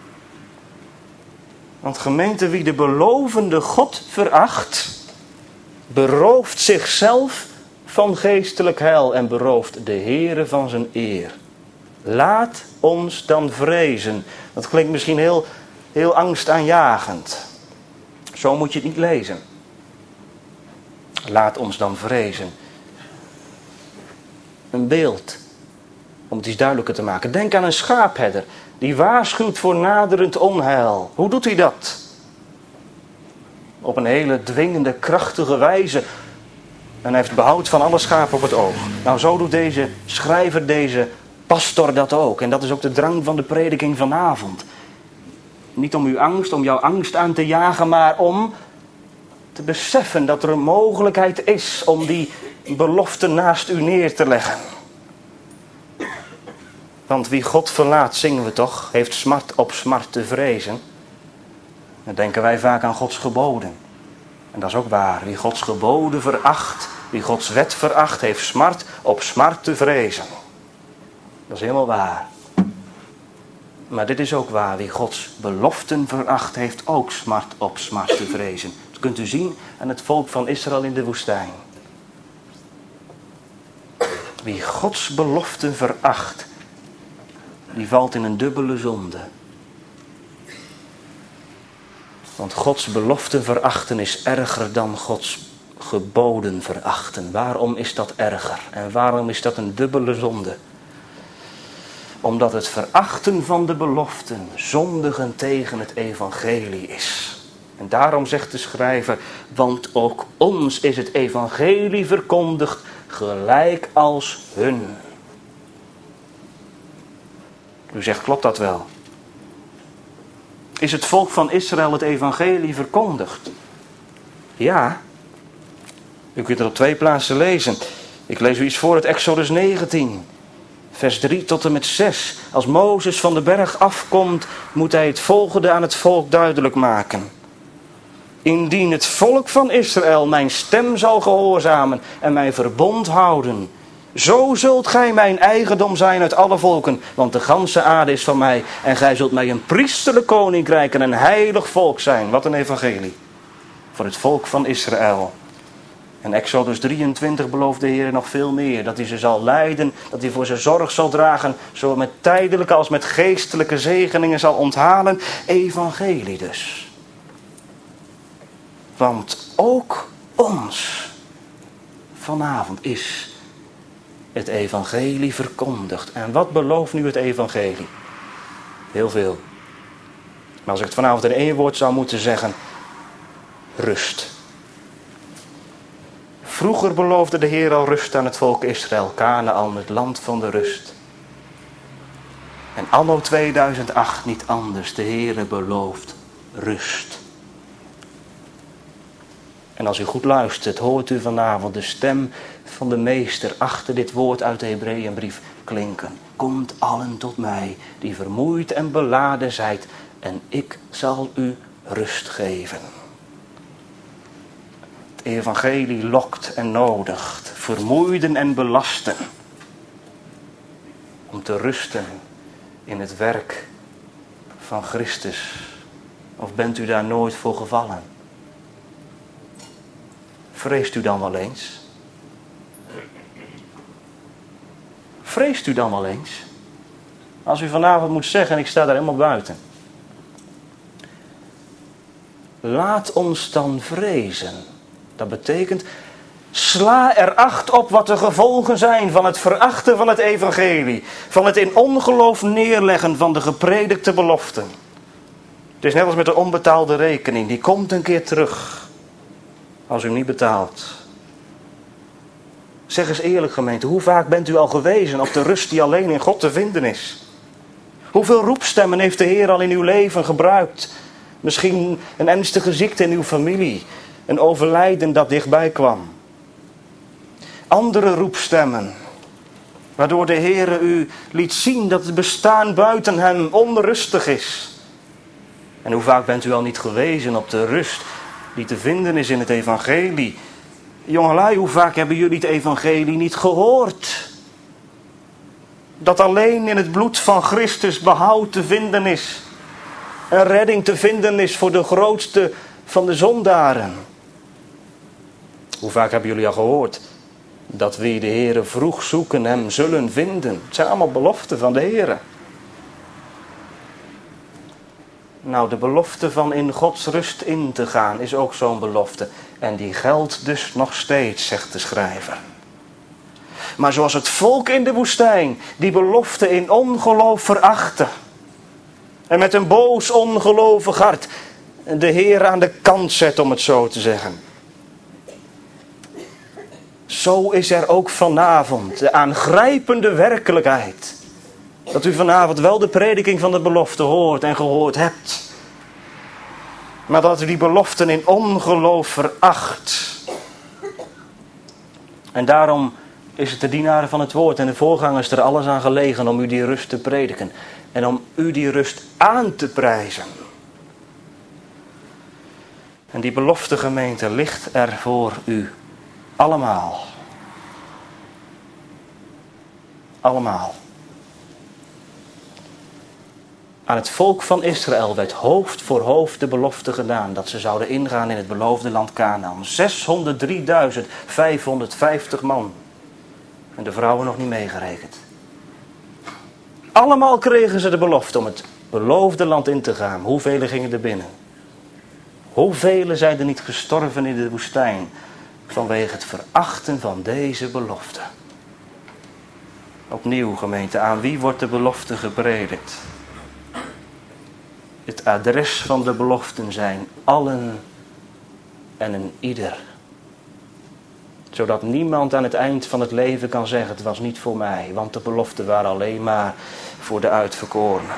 Want gemeente, wie de belovende God veracht, berooft zichzelf van geestelijk heil en berooft de Heere van zijn eer. Laat ons dan vrezen. Dat klinkt misschien heel angstaanjagend. Zo moet je het niet lezen. Laat ons dan vrezen. Een beeld, om het iets duidelijker te maken. Denk aan een schaapherder die waarschuwt voor naderend onheil. Hoe doet hij dat? Op een hele dwingende, krachtige wijze. En hij heeft behoud van alle schapen op het oog. Nou, zo doet deze schrijver, deze pastor dat ook. En dat is ook de drang van de prediking vanavond. Niet om jouw angst aan te jagen, maar om te beseffen dat er een mogelijkheid is om die belofte naast u neer te leggen. Want wie God verlaat, zingen we toch, heeft smart op smart te vrezen. Dan denken wij vaak aan Gods geboden. En dat is ook waar. Wie Gods geboden veracht, wie Gods wet veracht, heeft smart op smart te vrezen. Dat is helemaal waar. Maar dit is ook waar. Wie Gods beloften veracht, heeft ook smart op smart te vrezen. Dat kunt u zien aan het volk van Israël in de woestijn. Wie Gods beloften veracht, die valt in een dubbele zonde. Want Gods beloften verachten is erger dan Gods geboden verachten. Waarom is dat erger? En waarom is dat een dubbele zonde? Omdat het verachten van de beloften zondigen tegen het evangelie is. En daarom zegt de schrijver, want ook ons is het evangelie verkondigd gelijk als hun. U zegt, klopt dat wel? Is het volk van Israël het evangelie verkondigd? Ja. U kunt het op 2 plaatsen lezen. Ik lees u iets voor uit Exodus 19. Vers 3 tot en met 6. Als Mozes van de berg afkomt, moet hij het volgende aan het volk duidelijk maken. Indien het volk van Israël mijn stem zal gehoorzamen en mijn verbond houden, zo zult gij mijn eigendom zijn uit alle volken, want de ganse aarde is van mij. En gij zult mij een priesterlijk koninkrijk en een heilig volk zijn. Wat een evangelie. Voor het volk van Israël. En Exodus 23 belooft de Heer nog veel meer. Dat hij ze zal leiden, dat hij voor ze zorg zal dragen. Zowel met tijdelijke als met geestelijke zegeningen zal onthalen. Evangelie dus. Want ook ons vanavond is het evangelie verkondigd. En wat belooft nu het evangelie? Heel veel. Maar als ik het vanavond in één woord zou moeten zeggen: rust. Vroeger beloofde de Heer al rust aan het volk Israël, Kanaän, het land van de rust. En anno 2008 niet anders. De Heer belooft rust. En als u goed luistert, hoort u vanavond de stem van de meester achter dit woord uit de Hebreeënbrief klinken. Komt allen tot mij, die vermoeid en beladen zijt, en ik zal u rust geven. Het evangelie lokt en nodigt, vermoeiden en belasten, om te rusten in het werk van Christus. Of bent u daar nooit voor gevallen? Vreest u dan wel eens? Vreest u dan wel eens? Als u vanavond moet zeggen, en ik sta daar helemaal buiten. Laat ons dan vrezen. Dat betekent, sla er acht op wat de gevolgen zijn van het verachten van het evangelie. Van het in ongeloof neerleggen van de gepredikte beloften. Het is net als met de onbetaalde rekening. Die komt een keer terug. Als u hem niet betaalt. Zeg eens eerlijk, gemeente, hoe vaak bent u al gewezen op de rust die alleen in God te vinden is? Hoeveel roepstemmen heeft de Heer al in uw leven gebruikt? Misschien een ernstige ziekte in uw familie. Een overlijden dat dichtbij kwam. Andere roepstemmen. Waardoor de Heer u liet zien dat het bestaan buiten hem onrustig is. En hoe vaak bent u al niet gewezen op de rust die te vinden is in het evangelie? Jongelui, hoe vaak hebben jullie het evangelie niet gehoord? Dat alleen in het bloed van Christus behoud te vinden is. Een redding te vinden is voor de grootste van de zondaren. Hoe vaak hebben jullie al gehoord dat wie de Heere vroeg zoeken hem zullen vinden? Het zijn allemaal beloften van de Heere. Nou, de belofte van in Gods rust in te gaan is ook zo'n belofte. En die geldt dus nog steeds, zegt de schrijver. Maar zoals het volk in de woestijn die belofte in ongeloof verachtte. En met een boos ongelovig hart de Heer aan de kant zet, om het zo te zeggen. Zo is er ook vanavond de aangrijpende werkelijkheid. Dat u vanavond wel de prediking van de belofte hoort en gehoord hebt. Maar dat u die beloften in ongeloof veracht. En daarom is het de dienaren van het woord en de voorgangers er alles aan gelegen om u die rust te prediken. En om u die rust aan te prijzen. En die belofte, gemeente, ligt er voor u allemaal. Allemaal. Aan het volk van Israël werd hoofd voor hoofd de belofte gedaan dat ze zouden ingaan in het beloofde land Kanaän. 603.550 man. En de vrouwen nog niet meegerekend. Allemaal kregen ze de belofte om het beloofde land in te gaan. Hoeveel gingen er binnen? Hoeveel zijn er niet gestorven in de woestijn vanwege het verachten van deze belofte? Opnieuw, gemeente, aan wie wordt de belofte gepredikt? Het adres van de beloften zijn allen en een ieder. Zodat niemand aan het eind van het leven kan zeggen, het was niet voor mij. Want de beloften waren alleen maar voor de uitverkorenen.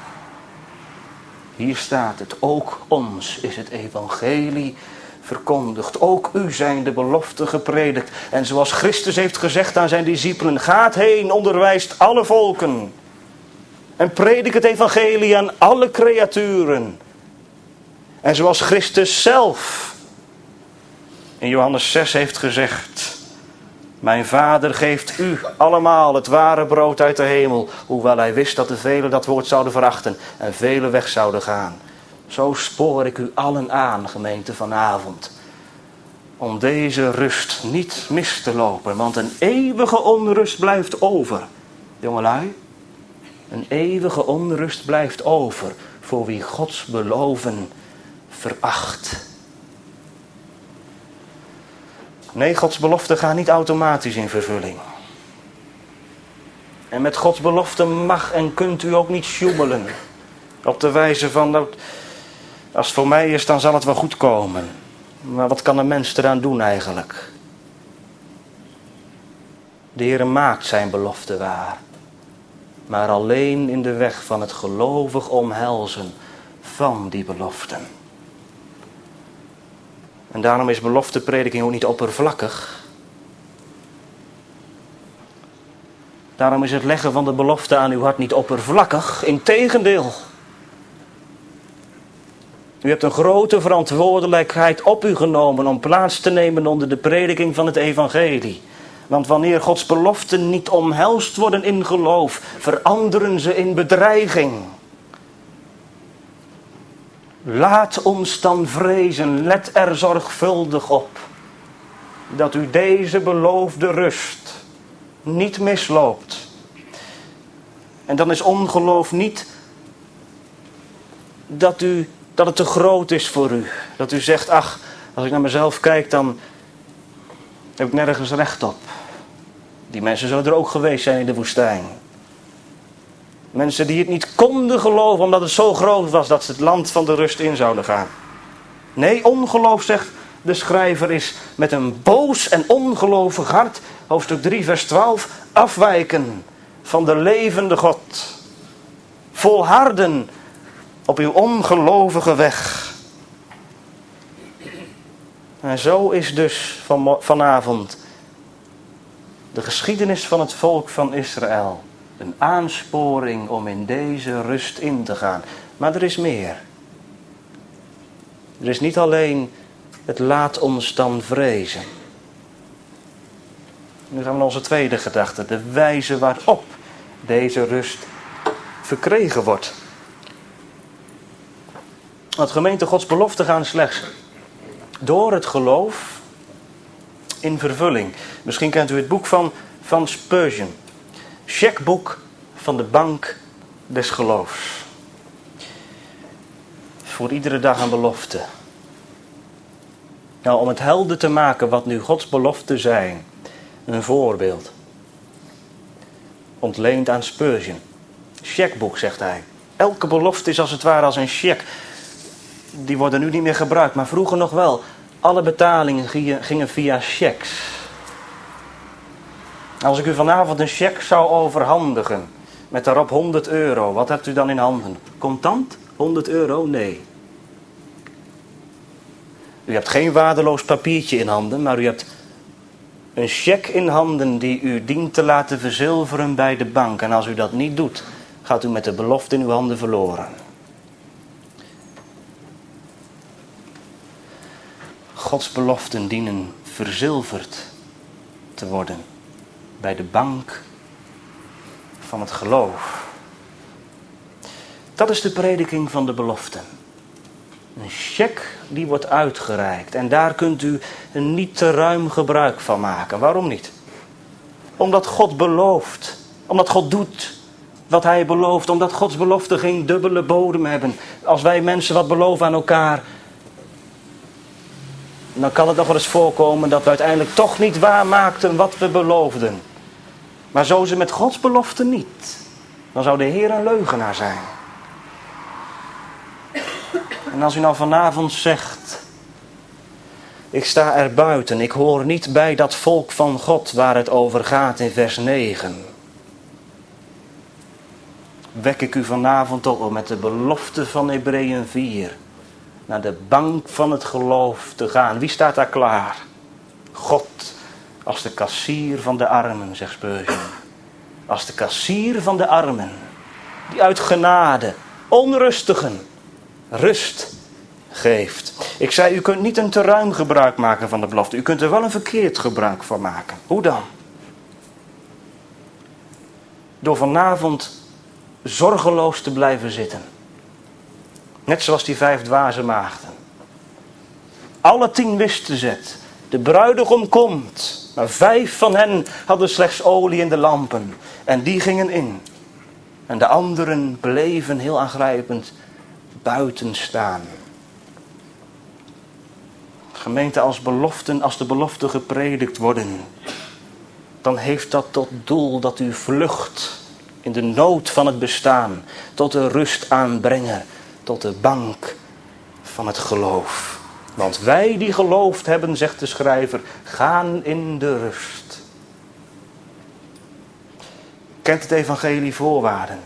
Hier staat het, ook ons is het evangelie verkondigd. Ook u zijn de beloften gepredikt. En zoals Christus heeft gezegd aan zijn discipelen, gaat heen, onderwijst alle volken. En predik het evangelie aan alle creaturen. En zoals Christus zelf in Johannes 6 heeft gezegd, mijn Vader geeft u allemaal het ware brood uit de hemel, hoewel hij wist dat de velen dat woord zouden verachten en velen weg zouden gaan. Zo spoor ik u allen aan, gemeente, vanavond. om deze rust niet mis te lopen. Want een eeuwige onrust blijft over. Jongelui, een eeuwige onrust blijft over voor wie Gods beloven veracht. Nee, Gods beloften gaan niet automatisch in vervulling. En met Gods belofte mag en kunt u ook niet sjoemelen. Op de wijze van, nou, als het voor mij is, dan zal het wel goed komen. Maar wat kan een mens eraan doen eigenlijk? De Heer maakt zijn belofte waar. Maar alleen in de weg van het gelovig omhelzen van die beloften. En daarom is belofteprediking ook niet oppervlakkig. Daarom is het leggen van de belofte aan uw hart niet oppervlakkig. Integendeel. U hebt een grote verantwoordelijkheid op u genomen om plaats te nemen onder de prediking van het evangelie. Want wanneer Gods beloften niet omhelst worden in geloof, veranderen ze in bedreiging. Laat ons dan vrezen, let er zorgvuldig op, dat u deze beloofde rust niet misloopt. En dan is ongeloof niet dat het te groot is voor u. Dat u zegt, ach, als ik naar mezelf kijk, dan heb ik nergens recht op. Die mensen zullen er ook geweest zijn in de woestijn. Mensen die het niet konden geloven omdat het zo groot was dat ze het land van de rust in zouden gaan. Nee, ongeloof, zegt de schrijver, is met een boos en ongelovig hart, hoofdstuk 3 vers 12, afwijken van de levende God. Volharden op uw ongelovige weg. En zo is dus vanavond de geschiedenis van het volk van Israël een aansporing om in deze rust in te gaan. Maar er is meer. Er is niet alleen het laat ons dan vrezen. Nu gaan we naar onze tweede gedachte. De wijze waarop deze rust verkregen wordt. Want gemeente, Gods beloften gaan slechts door het geloof in vervulling. Misschien kent u het boek van Spurgeon. Checkboek van de bank des geloofs. Voor iedere dag een belofte. Nou, om het helder te maken wat nu Gods beloften zijn. Een voorbeeld. Ontleend aan Spurgeon. Checkboek, zegt hij. Elke belofte is als het ware als een cheque. Die worden nu niet meer gebruikt, maar vroeger nog wel. Alle betalingen gingen via cheques. Als ik u vanavond een cheque zou overhandigen, met daarop 100 euro, wat hebt u dan in handen? Contant? 100 euro? Nee. U hebt geen waardeloos papiertje in handen, maar u hebt een cheque in handen die u dient te laten verzilveren bij de bank. En als u dat niet doet, gaat u met de belofte in uw handen verloren. Gods beloften dienen verzilverd te worden bij de bank van het geloof. Dat is de prediking van de beloften. Een cheque die wordt uitgereikt en daar kunt u een niet te ruim gebruik van maken. Waarom niet? Omdat God belooft, omdat God doet wat hij belooft, omdat Gods beloften geen dubbele bodem hebben. Als wij mensen wat beloven aan elkaar, dan kan het nog wel eens voorkomen dat we uiteindelijk toch niet waarmaakten wat we beloofden. Maar zo is het met Gods belofte niet. Dan zou de Heer een leugenaar zijn. En als u nou vanavond zegt, ik sta er buiten, ik hoor niet bij dat volk van God waar het over gaat in vers 9. Wek ik u vanavond op om met de belofte van Hebreeën 4 naar de bank van het geloof te gaan. Wie staat daar klaar? God, als de kassier van de armen, zegt Spurgeon. Als de kassier van de armen, die uit genade onrustigen rust geeft. Ik zei, u kunt niet een te ruim gebruik maken van de belofte. U kunt er wel een verkeerd gebruik van maken. Hoe dan? Door vanavond zorgeloos te blijven zitten. Net zoals die 5 dwaze maagden. Alle 10 wisten ze het. De bruidegom komt. Maar 5 van hen hadden slechts olie in de lampen. En die gingen in. En de anderen bleven heel aangrijpend buiten staan. Gemeente, als de beloften gepredikt worden, dan heeft dat tot doel dat u vlucht in de nood van het bestaan, tot de rust aanbrengen, tot de bank van het geloof. Want wij die geloofd hebben, zegt de schrijver, gaan in de rust. Kent het evangelie voorwaarden?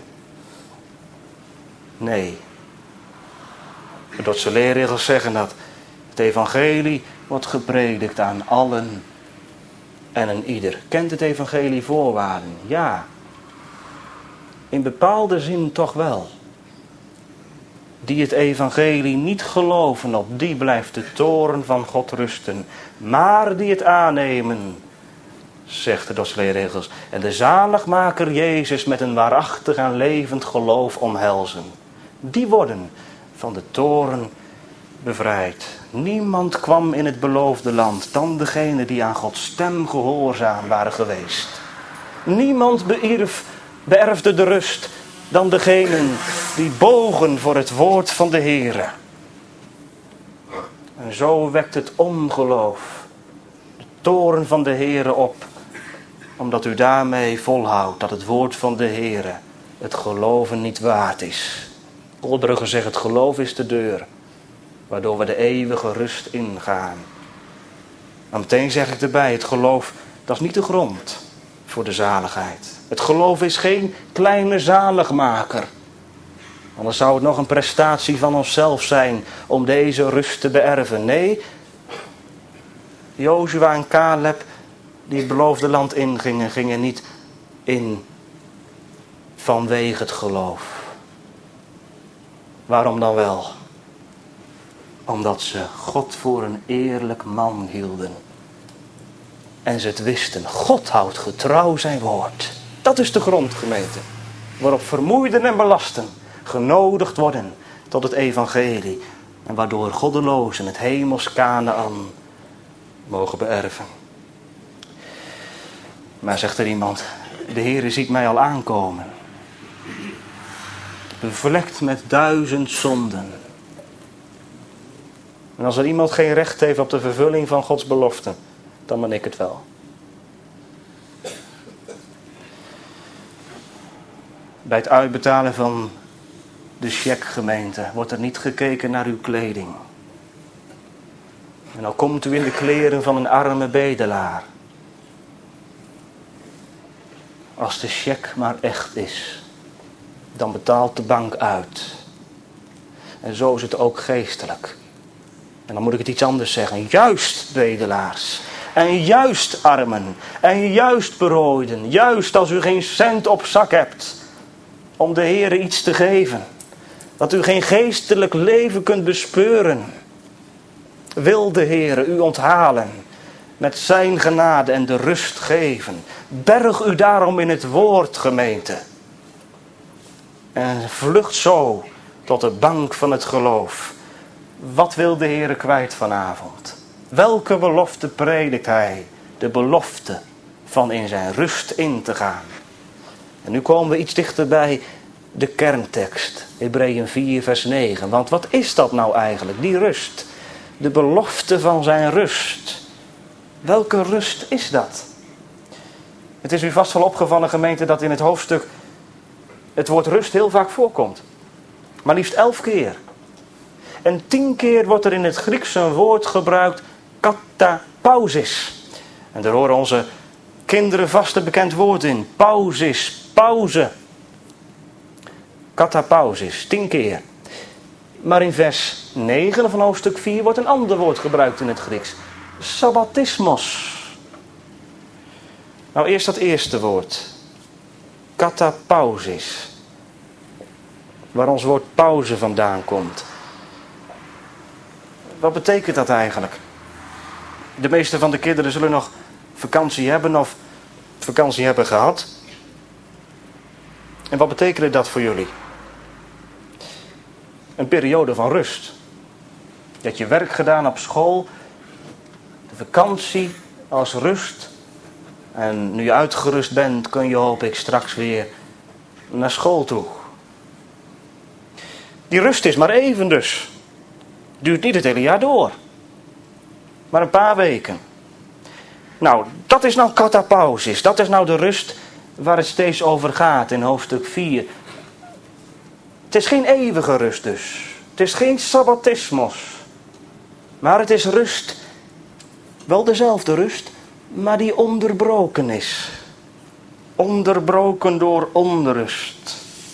Nee. De Dordtse leerregels zeggen dat het evangelie wordt gepredikt aan allen en een ieder. Kent het evangelie voorwaarden? Ja. In bepaalde zin toch wel. Die het evangelie niet geloven, op die blijft de toorn van God rusten. Maar die het aannemen, zegt de Dordtse leerregels, en de zaligmaker Jezus met een waarachtig en levend geloof omhelzen. Die worden van de toorn bevrijd. Niemand kwam in het beloofde land dan degene die aan Gods stem gehoorzaam waren geweest. Niemand beërfde de rust dan degenen die bogen voor het woord van de Heere. En zo wekt het ongeloof de toorn van de Heere op, omdat u daarmee volhoudt dat het woord van de Heere het geloven niet waard is. Olbrugge zegt, het geloof is de deur, waardoor we de eeuwige rust ingaan. Maar meteen zeg ik erbij, het geloof, dat is niet de grond voor de zaligheid. Het geloof is geen kleine zaligmaker. Anders zou het nog een prestatie van onszelf zijn om deze rust te beërven. Nee, Jozua en Caleb die het beloofde land ingingen, gingen niet in vanwege het geloof. Waarom dan wel? Omdat ze God voor een eerlijk man hielden. En ze het wisten, God houdt getrouw zijn woord. Dat is de grondgemeente. Waarop vermoeiden en belasten genodigd worden tot het evangelie. En waardoor goddelozen het hemels Kanaan mogen beërven. Maar zegt er iemand, de Heere ziet mij al aankomen. Bevlekt met 1000 zonden. En als er iemand geen recht heeft op de vervulling van Gods belofte, dan ben ik het wel. Bij het uitbetalen van de cheque-gemeente wordt er niet gekeken naar uw kleding. En al komt u in de kleren van een arme bedelaar. Als de cheque maar echt is, dan betaalt de bank uit. En zo is het ook geestelijk. En dan moet ik het iets anders zeggen. Juist bedelaars. En juist armen. En juist berooiden. Juist als u geen cent op zak hebt om de Heere iets te geven. Dat u geen geestelijk leven kunt bespeuren. Wil de Heere u onthalen. Met zijn genade en de rust geven. Berg u daarom in het woord, gemeente. En vlucht zo tot de bank van het geloof. Wat wil de Heere kwijt vanavond? Welke belofte predikt hij? De belofte van in zijn rust in te gaan. En nu komen we iets dichter bij de kerntekst. Hebreeën 4 vers 9. Want wat is dat nou eigenlijk? Die rust. De belofte van zijn rust. Welke rust is dat? Het is u vast wel opgevallen, gemeente, dat in het hoofdstuk het woord rust heel vaak voorkomt. Maar liefst 11 keer. En 10 keer wordt er in het Grieks een woord gebruikt, katapausis. En daar horen onze kinderen vast een bekend woord in. Pausis, pauze. Katapausis, 10 keer. Maar in vers 9 van hoofdstuk 4 wordt een ander woord gebruikt in het Grieks. Sabbatismos. Nou, eerst dat eerste woord. Katapausis. Waar ons woord pauze vandaan komt. Wat betekent dat eigenlijk? De meeste van de kinderen zullen nog vakantie hebben of vakantie hebben gehad. En wat betekende dat voor jullie? Een periode van rust. Je hebt je werk gedaan op school. De vakantie als rust. En nu je uitgerust bent, kun je, hoop ik, straks weer naar school toe. Die rust is maar even dus. Duurt niet het hele jaar door. Maar een paar weken. Nou, dat is nou katapausis. Dat is nou de rust waar het steeds over gaat in hoofdstuk 4. Het is geen eeuwige rust dus. Het is geen sabbatismos. Maar het is rust. Wel dezelfde rust, maar die onderbroken is. Onderbroken door onrust.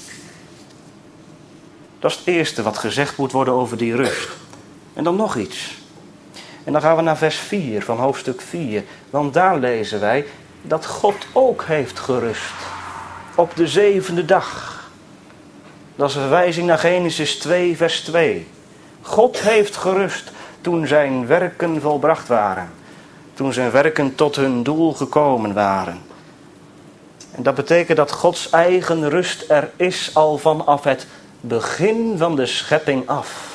Dat is het eerste wat gezegd moet worden over die rust. En dan nog iets. En dan gaan we naar vers 4 van hoofdstuk 4. Want daar lezen wij dat God ook heeft gerust. Op de 7e dag. Dat is een verwijzing naar Genesis 2 vers 2. God heeft gerust toen zijn werken volbracht waren. Toen zijn werken tot hun doel gekomen waren. En dat betekent dat Gods eigen rust er is al vanaf het begin van de schepping af.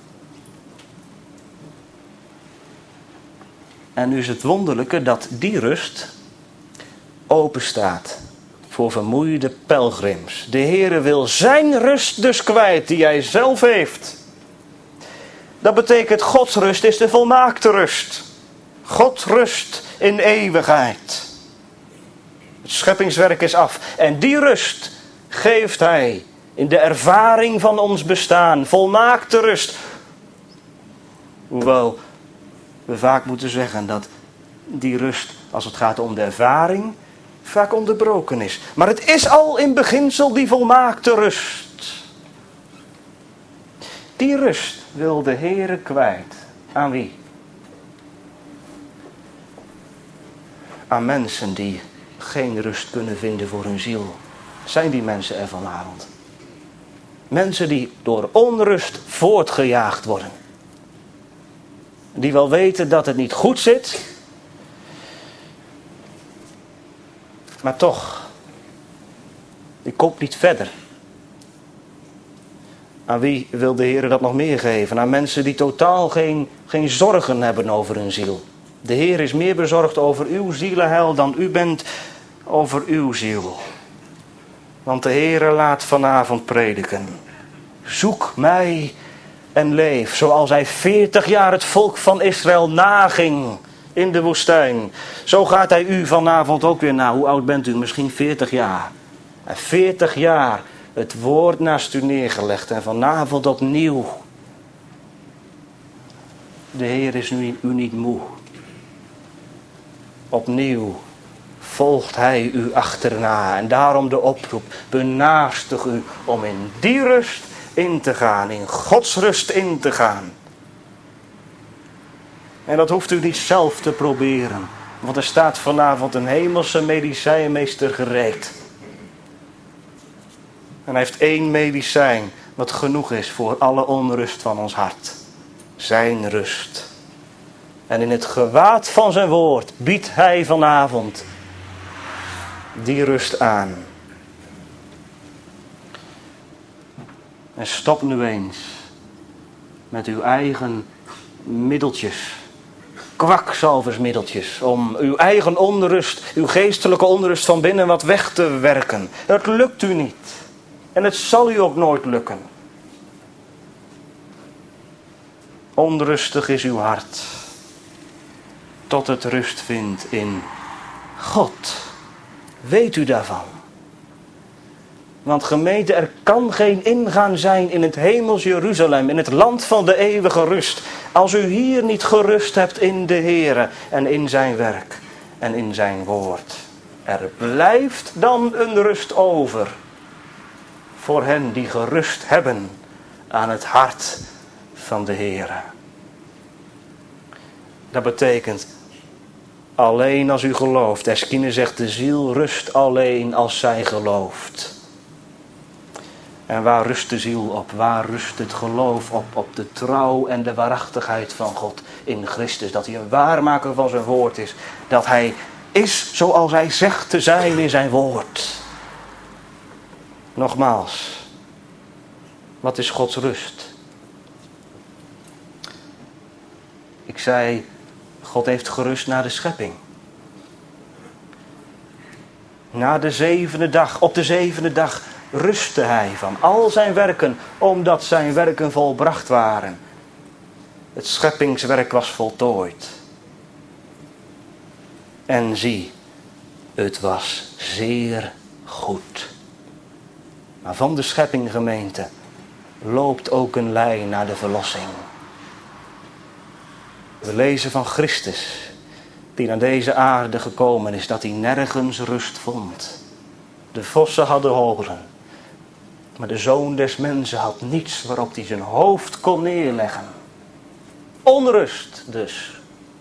En nu is het wonderlijke dat die rust open staat voor vermoeide pelgrims. De Heere wil zijn rust dus kwijt die hij zelf heeft. Dat betekent Gods rust is de volmaakte rust. God rust in eeuwigheid. Het scheppingswerk is af. En die rust geeft hij in de ervaring van ons bestaan. Volmaakte rust. Hoewel we vaak moeten zeggen dat die rust, als het gaat om de ervaring, vaak onderbroken is. Maar het is al in beginsel die volmaakte rust. Die rust wil de Heere kwijt. Aan wie? Aan mensen die geen rust kunnen vinden voor hun ziel. Zijn die mensen er vanavond? Mensen die door onrust voortgejaagd worden. Die wel weten dat het niet goed zit. Maar toch. Die komt niet verder. Aan wie wil de Heer dat nog meer geven? Aan mensen die totaal geen zorgen hebben over hun ziel. De Heer is meer bezorgd over uw zielenheil dan u bent over uw ziel. Want de Heer laat vanavond prediken. Zoek mij en leef. Zoals hij 40 jaar het volk van Israël naging in de woestijn. Zo gaat hij u vanavond ook weer na. Hoe oud bent u? Misschien 40 jaar. En 40 jaar het woord naast u neergelegd. En vanavond opnieuw. De Heer is u niet moe. Opnieuw volgt hij u achterna. En daarom de oproep. Benaastig u om in die rust in te gaan. In Gods rust in te gaan. En dat hoeft u niet zelf te proberen. Want er staat vanavond een hemelse medicijnmeester gereed. En hij heeft 1 medicijn wat genoeg is voor alle onrust van ons hart. Zijn rust. En in het gewaad van zijn woord biedt hij vanavond die rust aan. En stop nu eens met uw eigen middeltjes. Kwakzalversmiddeltjes. Om uw eigen onrust, uw geestelijke onrust van binnen wat weg te werken. Het lukt u niet. En het zal u ook nooit lukken. Onrustig is uw hart. Tot het rust vindt in God. Weet u daarvan? Want gemeente, er kan geen ingaan zijn in het hemels Jeruzalem, in het land van de eeuwige rust, als u hier niet gerust hebt in de Heere en in zijn werk en in zijn woord. Er blijft dan een rust over voor hen die gerust hebben aan het hart van de Heere. Dat betekent alleen als u gelooft. Eskine zegt de ziel rust alleen als zij gelooft. En waar rust de ziel op? Waar rust het geloof op? Op de trouw en de waarachtigheid van God in Christus. Dat hij een waarmaker van zijn woord is. Dat hij is zoals hij zegt te zijn in zijn woord. Nogmaals. Wat is Gods rust? Ik zei God heeft gerust na de schepping. Na de 7e dag, op de 7e dag rustte hij van al zijn werken, omdat zijn werken volbracht waren. Het scheppingswerk was voltooid. En zie, het was zeer goed. Maar van de schepping, gemeente, loopt ook een lijn naar de verlossing. We lezen van Christus, die naar deze aarde gekomen is, dat hij nergens rust vond. De vossen hadden holen, maar de Zoon des Mensen had niets waarop hij zijn hoofd kon neerleggen. Onrust dus.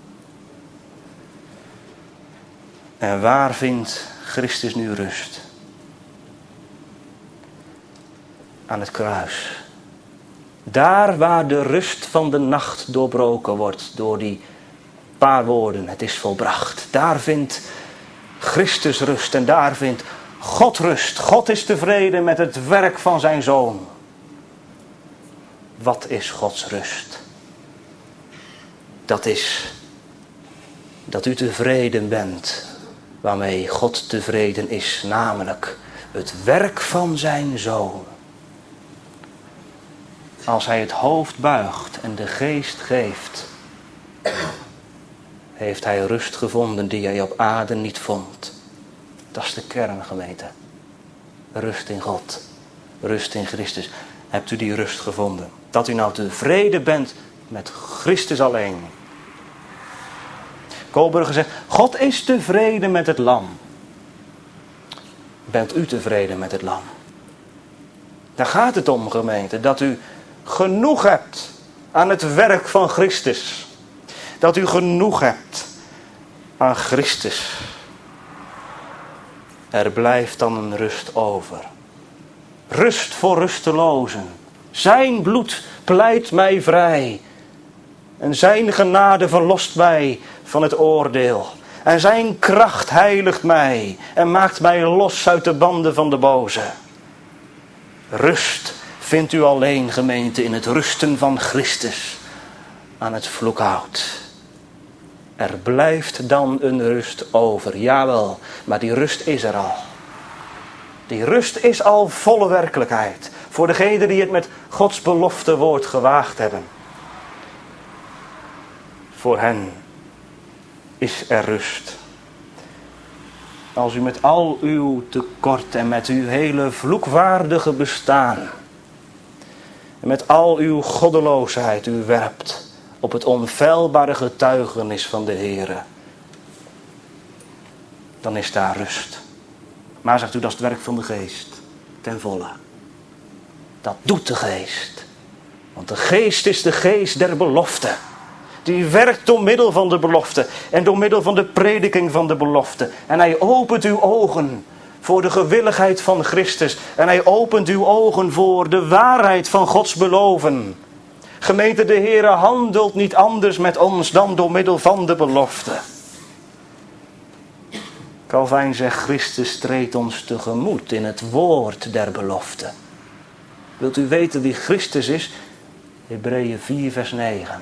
En waar vindt Christus nu rust? Aan het kruis. Daar waar de rust van de nacht doorbroken wordt door die paar woorden, het is volbracht. Daar vindt Christus rust en daar vindt God rust. God is tevreden met het werk van zijn Zoon. Wat is Gods rust? Dat is dat u tevreden bent waarmee God tevreden is, namelijk het werk van zijn Zoon. Als hij het hoofd buigt en de geest geeft, heeft hij rust gevonden die hij op aarde niet vond. Dat is de kern, gemeente. Rust in God. Rust in Christus. Hebt u die rust gevonden? Dat u nou tevreden bent met Christus alleen. Koolbrugge zegt, God is tevreden met het lam. Bent u tevreden met het lam? Daar gaat het om, gemeente. Dat u genoeg hebt aan het werk van Christus. Dat u genoeg hebt aan Christus. Er blijft dan een rust over. Rust voor rustelozen. Zijn bloed pleit mij vrij. En zijn genade verlost mij van het oordeel. En zijn kracht heiligt mij en maakt mij los uit de banden van de boze. Rust vindt u alleen, gemeente, in het rusten van Christus aan het vloekhout. Er blijft dan een rust over, jawel, maar die rust is er al. Die rust is al volle werkelijkheid voor degenen die het met Gods belofte woord gewaagd hebben. Voor hen is er rust. Als u met al uw tekort en met uw hele vloekwaardige bestaan en met al uw goddeloosheid u werpt op het onfeilbare getuigenis van de Heere, dan is daar rust. Maar zegt u, dat is het werk van de geest, ten volle. Dat doet de geest. Want de geest is de geest der belofte. Die werkt door middel van de belofte en door middel van de prediking van de belofte. En hij opent uw ogen voor de gewilligheid van Christus. En hij opent uw ogen voor de waarheid van Gods beloven. Gemeente, de Heere handelt niet anders met ons dan door middel van de belofte. Calvijn zegt, Christus treedt ons tegemoet in het woord der belofte. Wilt u weten wie Christus is? Hebreeën 4 vers 9.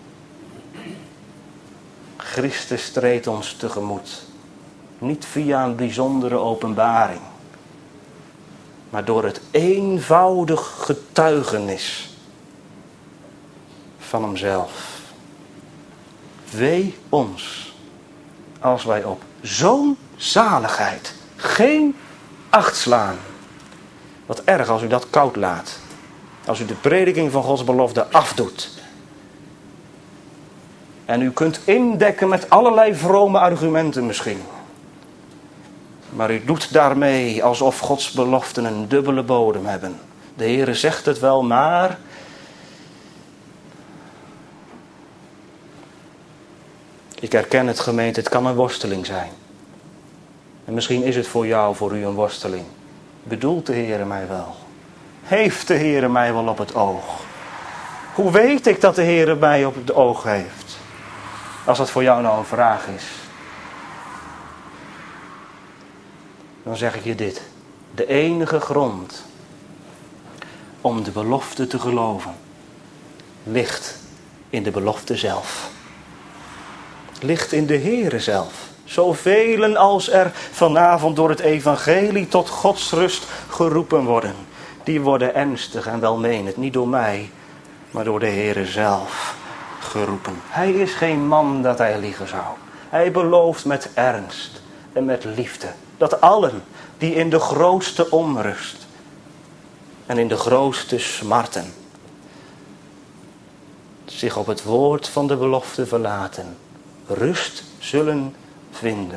Christus treedt ons tegemoet. Niet via een bijzondere openbaring. Maar door het eenvoudig getuigenis van hemzelf. Wee ons als wij op zo'n zaligheid geen acht slaan. Wat erg als u dat koud laat. Als u de prediking van Gods belofte afdoet. En u kunt indekken met allerlei vrome argumenten misschien. Maar u doet daarmee alsof Gods beloften een dubbele bodem hebben. De Heere zegt het wel, maar ik herken het, gemeente, het kan een worsteling zijn. En misschien is het voor jou, voor u een worsteling. Bedoelt de Heere mij wel? Heeft de Heere mij wel op het oog? Hoe weet ik dat de Heere mij op het oog heeft? Als dat voor jou nou een vraag is. Dan zeg ik je dit. De enige grond om de belofte te geloven ligt in de belofte zelf. ligt in de Heere zelf. Zoveel als er vanavond door het evangelie tot Gods rust geroepen worden, die worden ernstig en welmenend, niet door mij, maar door de Heere zelf geroepen. Hij is geen man dat hij liegen zou. Hij belooft met ernst en met liefde dat allen die in de grootste onrust en in de grootste smarten zich op het woord van de belofte verlaten, rust zullen vinden.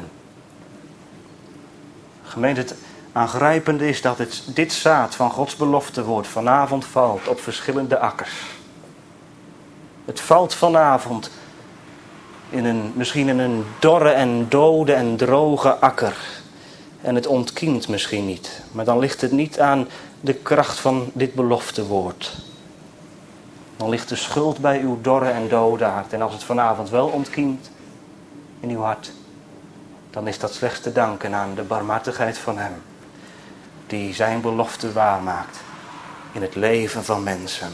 Gemeente, het aangrijpende is dat dit zaad van Gods beloftewoord vanavond valt op verschillende akkers. Het valt vanavond misschien in een dorre en dode en droge akker. En het ontkiemt misschien niet. Maar dan ligt het niet aan de kracht van dit beloftewoord. Dan ligt de schuld bij uw dorre en dode hart. En als het vanavond wel ontkiemt in uw hart, dan is dat slechts te danken aan de barmhartigheid van Hem, die zijn belofte waarmaakt in het leven van mensen.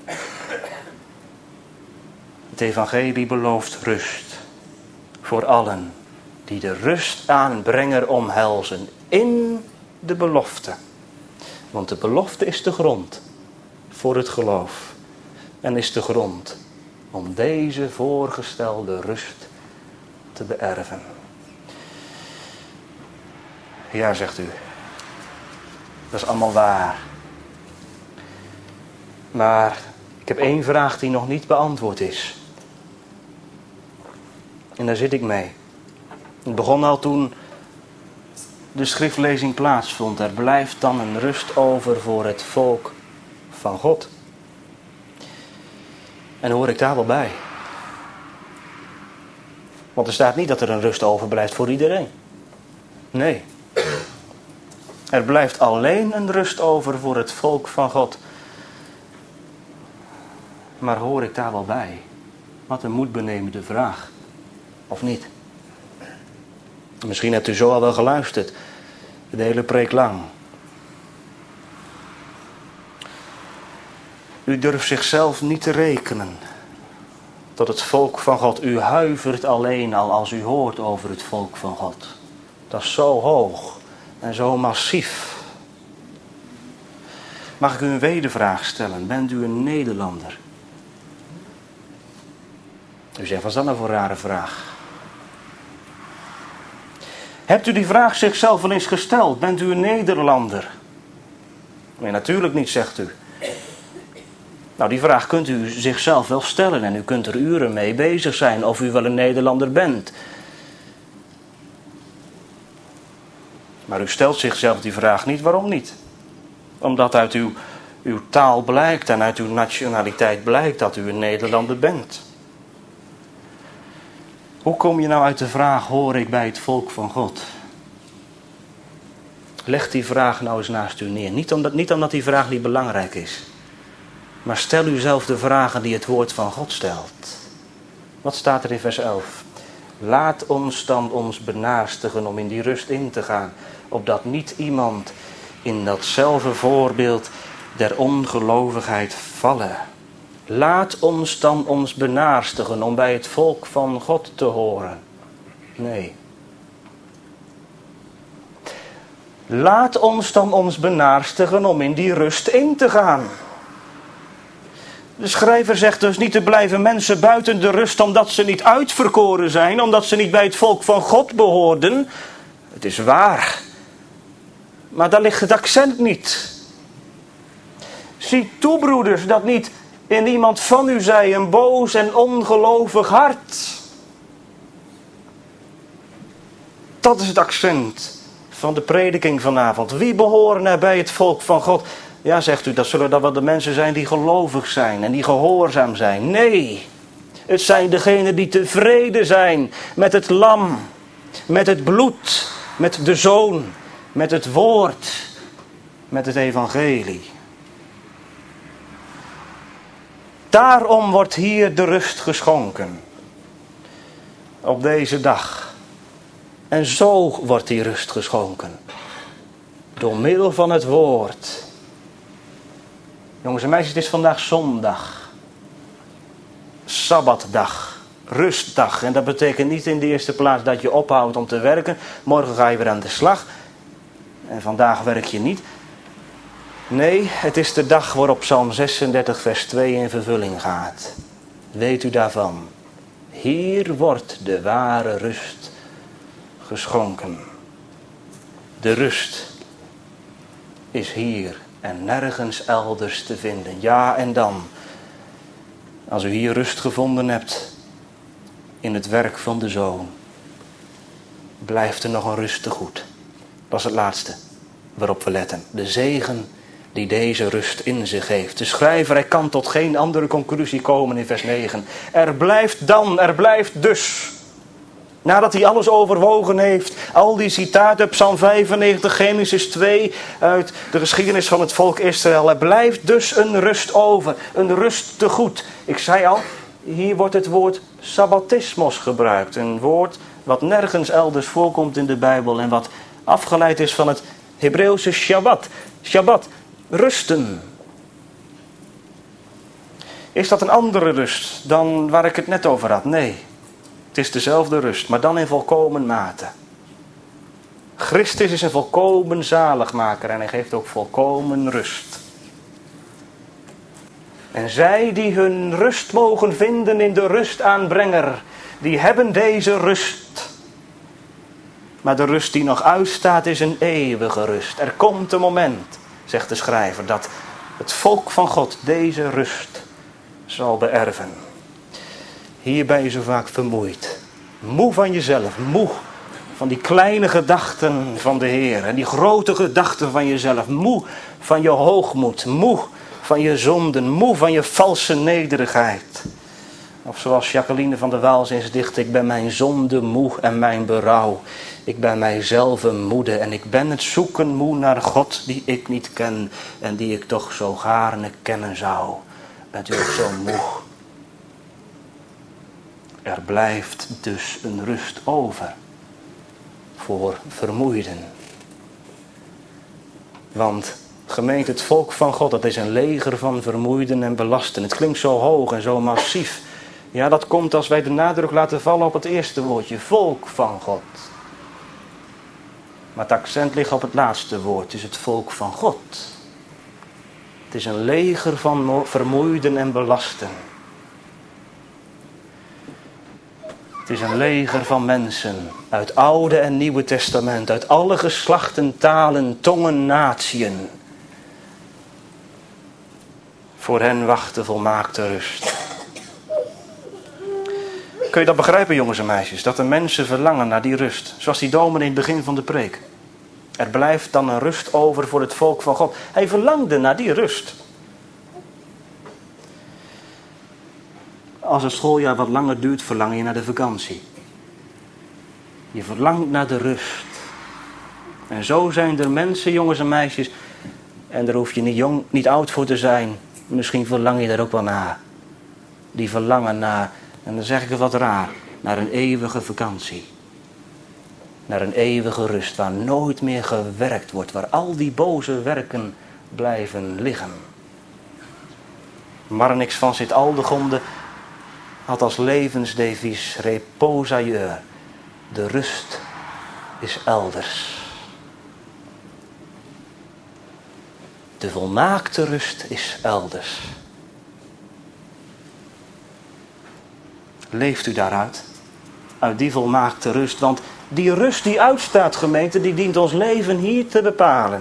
Het evangelie belooft rust voor allen die de rustaanbrenger omhelzen in de belofte. Want de belofte is de grond voor het geloof en is de grond om deze voorgestelde rust te beërven. Ja, zegt u, dat is allemaal waar. Maar ik heb één vraag die nog niet beantwoord is. En daar zit ik mee. Het begon al toen de schriftlezing plaatsvond. Er blijft dan een rust over voor het volk van God. En hoor ik daar wel bij. Want er staat niet dat er een rust overblijft voor iedereen. Nee. Er blijft alleen een rust over voor het volk van God. Maar hoor ik daar wel bij? Wat een moedbenemende vraag. Of niet? Misschien hebt u zo al wel geluisterd. De hele preek lang. U durft zichzelf niet te rekenen tot het volk van God. U huivert alleen al als u hoort over het volk van God. Dat is zo hoog en zo massief. Mag ik u een wedervraag stellen? Bent u een Nederlander? U zegt, wat is dat nou voor een rare vraag? Hebt u die vraag zichzelf wel eens gesteld? Bent u een Nederlander? Nee, natuurlijk niet, zegt u. Nou, die vraag kunt u zichzelf wel stellen en u kunt er uren mee bezig zijn of u wel een Nederlander bent. Maar u stelt zichzelf die vraag niet. Waarom niet? Omdat uit uw taal blijkt en uit uw nationaliteit blijkt dat u een Nederlander bent. Hoe kom je nou uit de vraag, hoor ik bij het volk van God? Leg die vraag nou eens naast u neer. Niet omdat die vraag niet belangrijk is. Maar stel u zelf de vragen die het woord van God stelt. Wat staat er in vers 11? Laat ons dan ons benaarstigen om in die rust in te gaan. Opdat niet iemand in datzelfde voorbeeld der ongelovigheid vallen. Laat ons dan ons benaarstigen om bij het volk van God te horen. Nee. Laat ons dan ons benaarstigen om in die rust in te gaan. De schrijver zegt dus niet, te blijven mensen buiten de rust omdat ze niet uitverkoren zijn, omdat ze niet bij het volk van God behoorden. Het is waar. Maar daar ligt het accent niet. Zie toe, broeders, dat niet in iemand van u zij een boos en ongelovig hart. Dat is het accent van de prediking vanavond. Wie behoren er bij het volk van God? Ja, zegt u, dat zullen dan wel de mensen zijn die gelovig zijn en die gehoorzaam zijn. Nee, het zijn degenen die tevreden zijn met het lam, met het bloed, met de zoon, met het woord, met het evangelie. Daarom wordt hier de rust geschonken. Op deze dag. En zo wordt die rust geschonken. Door middel van het woord. Jongens en meisjes, het is vandaag zondag. Sabbatdag. rustdag. En dat betekent niet in de eerste plaats dat je ophoudt om te werken. Morgen ga je weer aan de slag. En vandaag werk je niet. Nee, het is de dag waarop Psalm 36 vers 2 in vervulling gaat. Weet u daarvan. Hier wordt de ware rust geschonken. De rust is hier en nergens elders te vinden. Ja, en dan, als u hier rust gevonden hebt in het werk van de Zoon, blijft er nog een rust te goed. Dat is het laatste waarop we letten. De zegen die deze rust in zich heeft. De schrijver, hij kan tot geen andere conclusie komen in vers 9. Er blijft dus. Nadat hij alles overwogen heeft, al die citaten, Psalm 95, Genesis 2, uit de geschiedenis van het volk Israël. Er blijft dus een rust over, een rust te goed. Ik zei al, hier wordt het woord sabbatismos gebruikt. Een woord wat nergens elders voorkomt in de Bijbel en wat afgeleid is van het Hebreeuwse Shabbat. Shabbat, rusten. Is dat een andere rust dan waar ik het net over had? Nee. Het is dezelfde rust, maar dan in volkomen mate. Christus is een volkomen zaligmaker en hij geeft ook volkomen rust. En zij die hun rust mogen vinden in de rustaanbrenger, die hebben deze rust. Maar de rust die nog uitstaat is een eeuwige rust. Er komt een moment, zegt de schrijver, dat het volk van God deze rust zal beërven. Hier ben je zo vaak vermoeid. Moe van jezelf. Moe van die kleine gedachten van de Heer. En die grote gedachten van jezelf. Moe van je hoogmoed. Moe van je zonden. Moe van je valse nederigheid. Of zoals Jacqueline van der Waals eens dicht. Ik ben mijn zonde moe en mijn berouw. Ik ben mijzelf moede. En ik ben het zoeken moe naar God die ik niet ken. En die ik toch zo gaarne kennen zou. Bent u ook zo moe? Er blijft dus een rust over voor vermoeiden. Want gemeente, het volk van God, dat is een leger van vermoeiden en belasten. Het klinkt zo hoog en zo massief. Ja, dat komt als wij de nadruk laten vallen op het eerste woordje, volk van God. Maar het accent ligt op het laatste woord, het is het volk van God. Het is een leger van vermoeiden en belasten. Het is een leger van mensen uit Oude en Nieuwe Testament, uit alle geslachten, talen, tongen, natieën. Voor hen wacht de volmaakte rust. Kun je dat begrijpen, jongens en meisjes? Dat de mensen verlangen naar die rust. Zoals die dominee in het begin van de preek. Er blijft dan een rust over voor het volk van God. Hij verlangde naar die rust. Als het schooljaar wat langer duurt, verlang je naar de vakantie. Je verlangt naar de rust. En zo zijn er mensen, jongens en meisjes, en daar hoef je niet jong, niet oud voor te zijn. Misschien verlang je daar ook wel naar. Die verlangen naar, en dan zeg ik het wat raar, naar een eeuwige vakantie. Naar een eeuwige rust, waar nooit meer gewerkt wordt, waar al die boze werken blijven liggen. Marnix van Sint-Aldegonde had als levensdevies repos ailleurs. De rust is elders. De volmaakte rust is elders. Leeft u daaruit? Uit die volmaakte rust. Want die rust die uitstaat, gemeente, die dient ons leven hier te bepalen.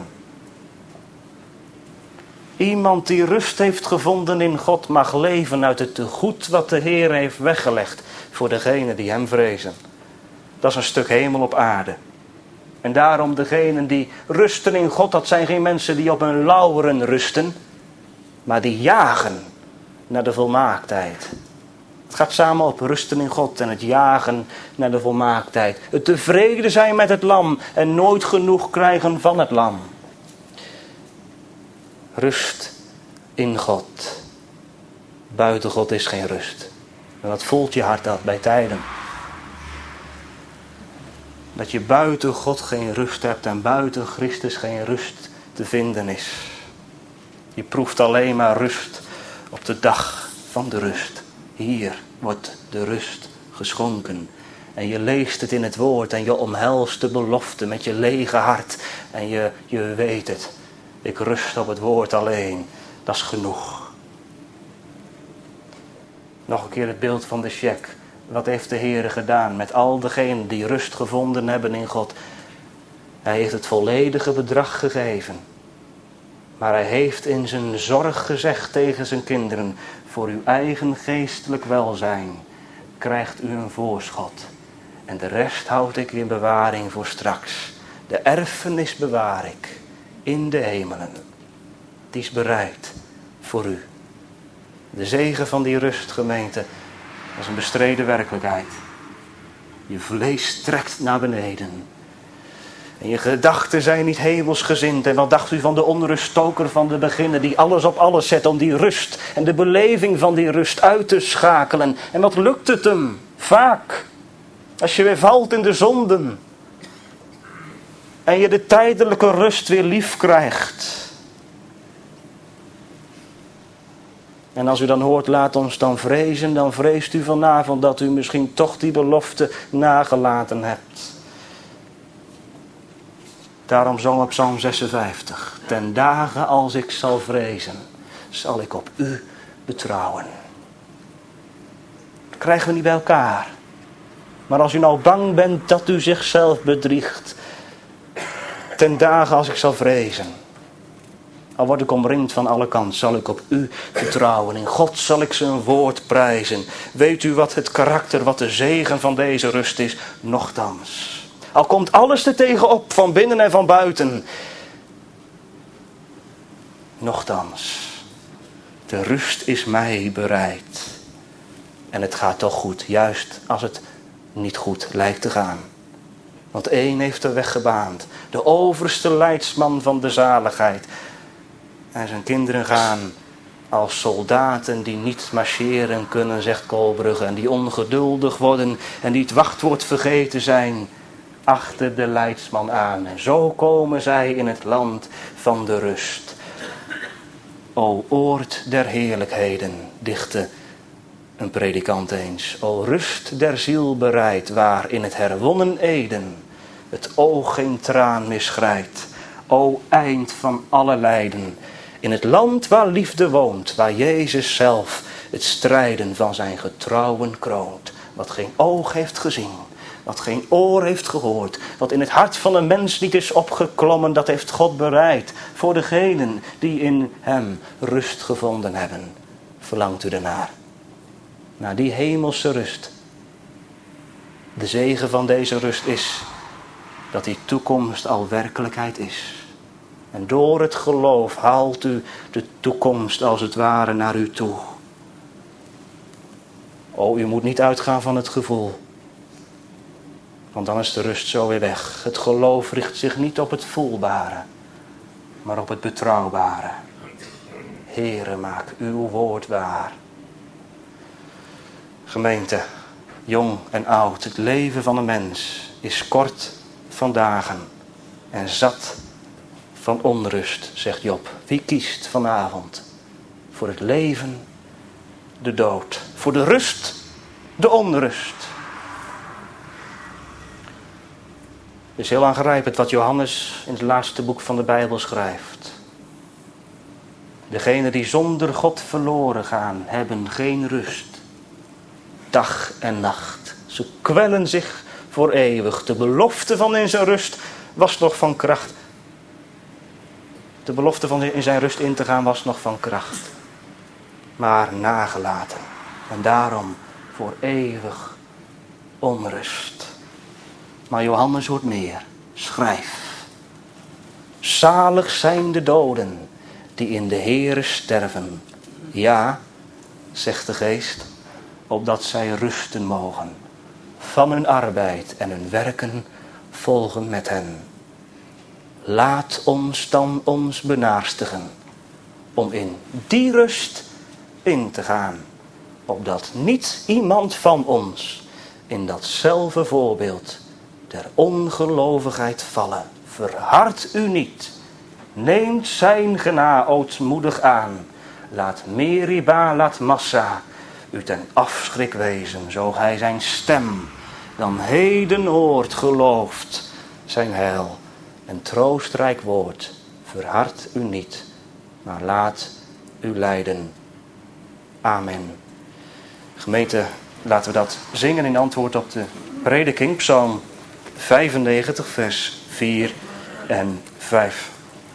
Iemand die rust heeft gevonden in God mag leven uit het tegoed wat de Heer heeft weggelegd voor degenen die hem vrezen. Dat is een stuk hemel op aarde. En daarom degenen die rusten in God, dat zijn geen mensen die op hun lauweren rusten, maar die jagen naar de volmaaktheid. Het gaat samen op rusten in God en het jagen naar de volmaaktheid. Het tevreden zijn met het lam en nooit genoeg krijgen van het lam. Rust in God. Buiten God is geen rust. En dat voelt je hart dat bij tijden. Dat je buiten God geen rust hebt en buiten Christus geen rust te vinden is. Je proeft alleen maar rust op de dag van de rust. Hier wordt de rust geschonken. En je leest het in het woord en je omhelst de belofte met je lege hart. En je weet het. Ik rust op het woord alleen. Dat is genoeg. Nog een keer het beeld van de cheque. Wat heeft de Heer gedaan met al degenen die rust gevonden hebben in God? Hij heeft het volledige bedrag gegeven. Maar hij heeft in zijn zorg gezegd tegen zijn kinderen: voor uw eigen geestelijk welzijn krijgt u een voorschot. En de rest houd ik in bewaring voor straks. De erfenis bewaar ik in de hemelen. Die is bereid voor u. De zegen van die rust, gemeente, dat is een bestreden werkelijkheid. Je vlees trekt naar beneden. En je gedachten zijn niet hemelsgezind. En wat dacht u van de onruststoker van de beginnen, die alles op alles zet om die rust en de beleving van die rust uit te schakelen. En wat lukt het hem? Vaak. Als je weer valt in de zonden. En je de tijdelijke rust weer lief krijgt. En als u dan hoort, laat ons dan vrezen, dan vreest u vanavond dat u misschien toch die belofte nagelaten hebt. Daarom zong op Psalm 56. Ten dagen als ik zal vrezen, zal ik op u betrouwen. Dat krijgen we niet bij elkaar. Maar als u nou bang bent dat u zichzelf bedriegt. Ten dagen als ik zal vrezen. Al word ik omringd van alle kanten, zal ik op u vertrouwen. In God zal ik zijn woord prijzen. Weet u wat het karakter, wat de zegen van deze rust is? Nochtans. Al komt alles er tegenop, van binnen en van buiten. Nochtans. De rust is mij bereid. En het gaat toch goed, juist als het niet goed lijkt te gaan. Want één heeft de weg gebaand. De overste leidsman van de zaligheid. En zijn kinderen gaan als soldaten die niet marcheren kunnen, zegt Kolbrugge. En die ongeduldig worden en die het wachtwoord vergeten zijn. Achter de leidsman aan. En zo komen zij in het land van de rust. O oord der heerlijkheden, dichtte een predikant eens. O rust der ziel bereid, waar in het herwonnen Eden het oog geen traan misgrijpt. O eind van alle lijden, in het land waar liefde woont, waar Jezus zelf het strijden van zijn getrouwen kroont. Wat geen oog heeft gezien, wat geen oor heeft gehoord, wat in het hart van een mens niet is opgeklommen, dat heeft God bereid voor degenen die in hem rust gevonden hebben. Verlangt u ernaar? Naar die hemelse rust. De zegen van deze rust is dat die toekomst al werkelijkheid is. En door het geloof haalt u de toekomst als het ware naar u toe. O, u moet niet uitgaan van het gevoel. Want dan is de rust zo weer weg. Het geloof richt zich niet op het voelbare, maar op het betrouwbare. Heere, maak uw woord waar. Gemeente, jong en oud, het leven van een mens is kort van dagen en zat van onrust, zegt Job. Wie kiest vanavond voor het leven de dood, voor de rust de onrust? Het is heel aangrijpend wat Johannes in het laatste boek van de Bijbel schrijft. Degenen die zonder God verloren gaan, hebben geen rust. Dag en nacht. Ze kwellen zich voor eeuwig. De belofte van in zijn rust was nog van kracht. De belofte van in zijn rust in te gaan was nog van kracht. Maar nagelaten. En daarom voor eeuwig onrust. Maar Johannes hoort meer. Schrijf. Zalig zijn de doden die in de Heere sterven. Ja, zegt de Geest, opdat zij rusten mogen. Van hun arbeid en hun werken volgen met hen. Laat ons dan ons benaarstigen om in die rust in te gaan. Opdat niet iemand van ons in datzelfde voorbeeld der ongelovigheid vallen. Verhard u niet. Neemt zijn genade ootmoedig aan. Laat Meriba, laat Massa u ten afschrik wezen, zo gij zijn stem dan heden hoort, gelooft zijn heil. En troostrijk woord, verhard u niet, maar laat u leiden. Amen. Gemeente, laten we dat zingen in antwoord op de prediking, Psalm 95, vers 4 en 5.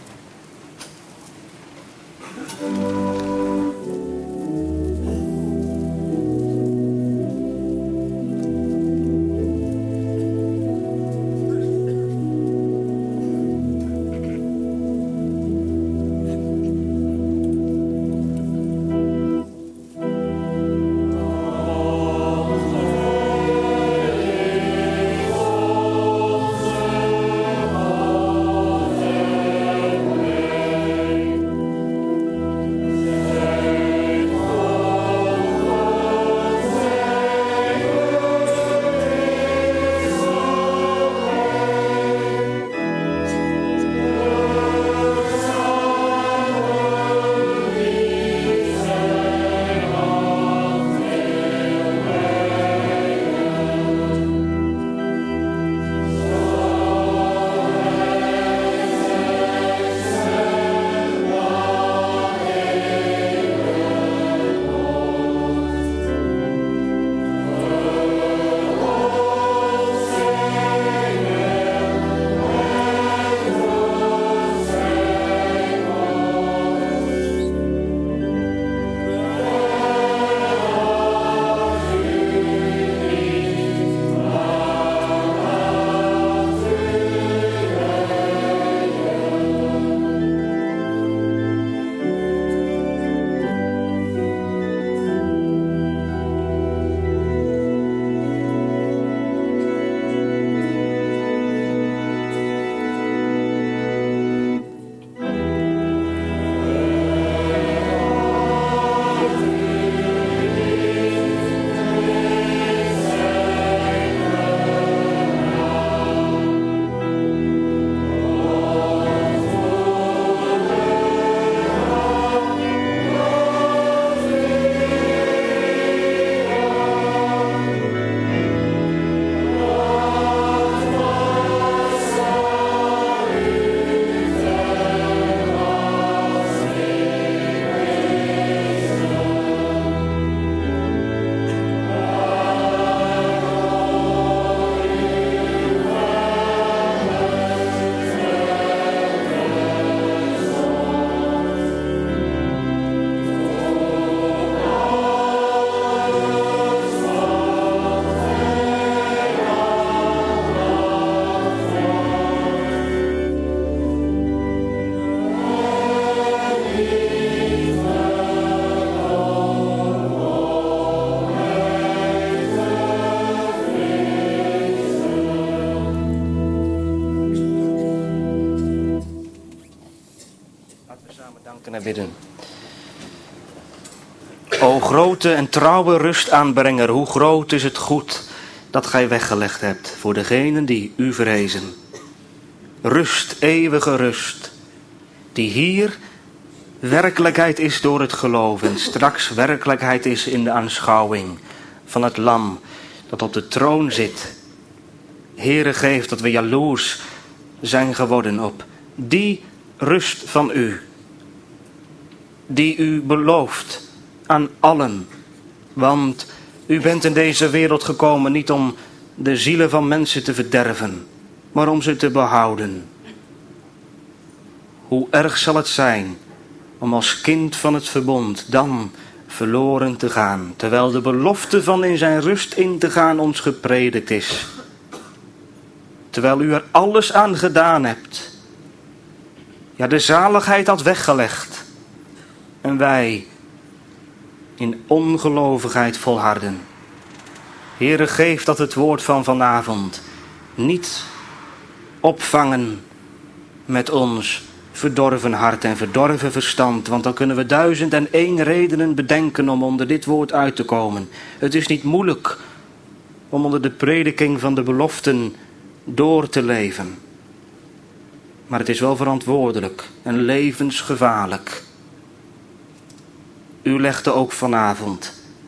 En bidden. O grote en trouwe rustaanbrenger, hoe groot is het goed dat gij weggelegd hebt voor degenen die u vrezen. Rust, eeuwige rust, die hier werkelijkheid is door het geloof en straks werkelijkheid is in de aanschouwing van het lam dat op de troon zit. Heere, geef dat we jaloers zijn geworden op die rust van u, die u belooft aan allen. Want u bent in deze wereld gekomen niet om de zielen van mensen te verderven, maar om ze te behouden. Hoe erg zal het zijn om als kind van het verbond dan verloren te gaan, terwijl de belofte van in zijn rust in te gaan ons gepredikt is. Terwijl u er alles aan gedaan hebt, ja, de zaligheid had weggelegd en wij in ongelovigheid volharden. Heere, geef dat het woord van vanavond niet opvangen met ons verdorven hart en verdorven verstand, want dan kunnen we 1001 redenen bedenken om onder dit woord uit te komen. Het is niet moeilijk om onder de prediking van de beloften door te leven. Maar het is wel verantwoordelijk en levensgevaarlijk. U legde ook vanavond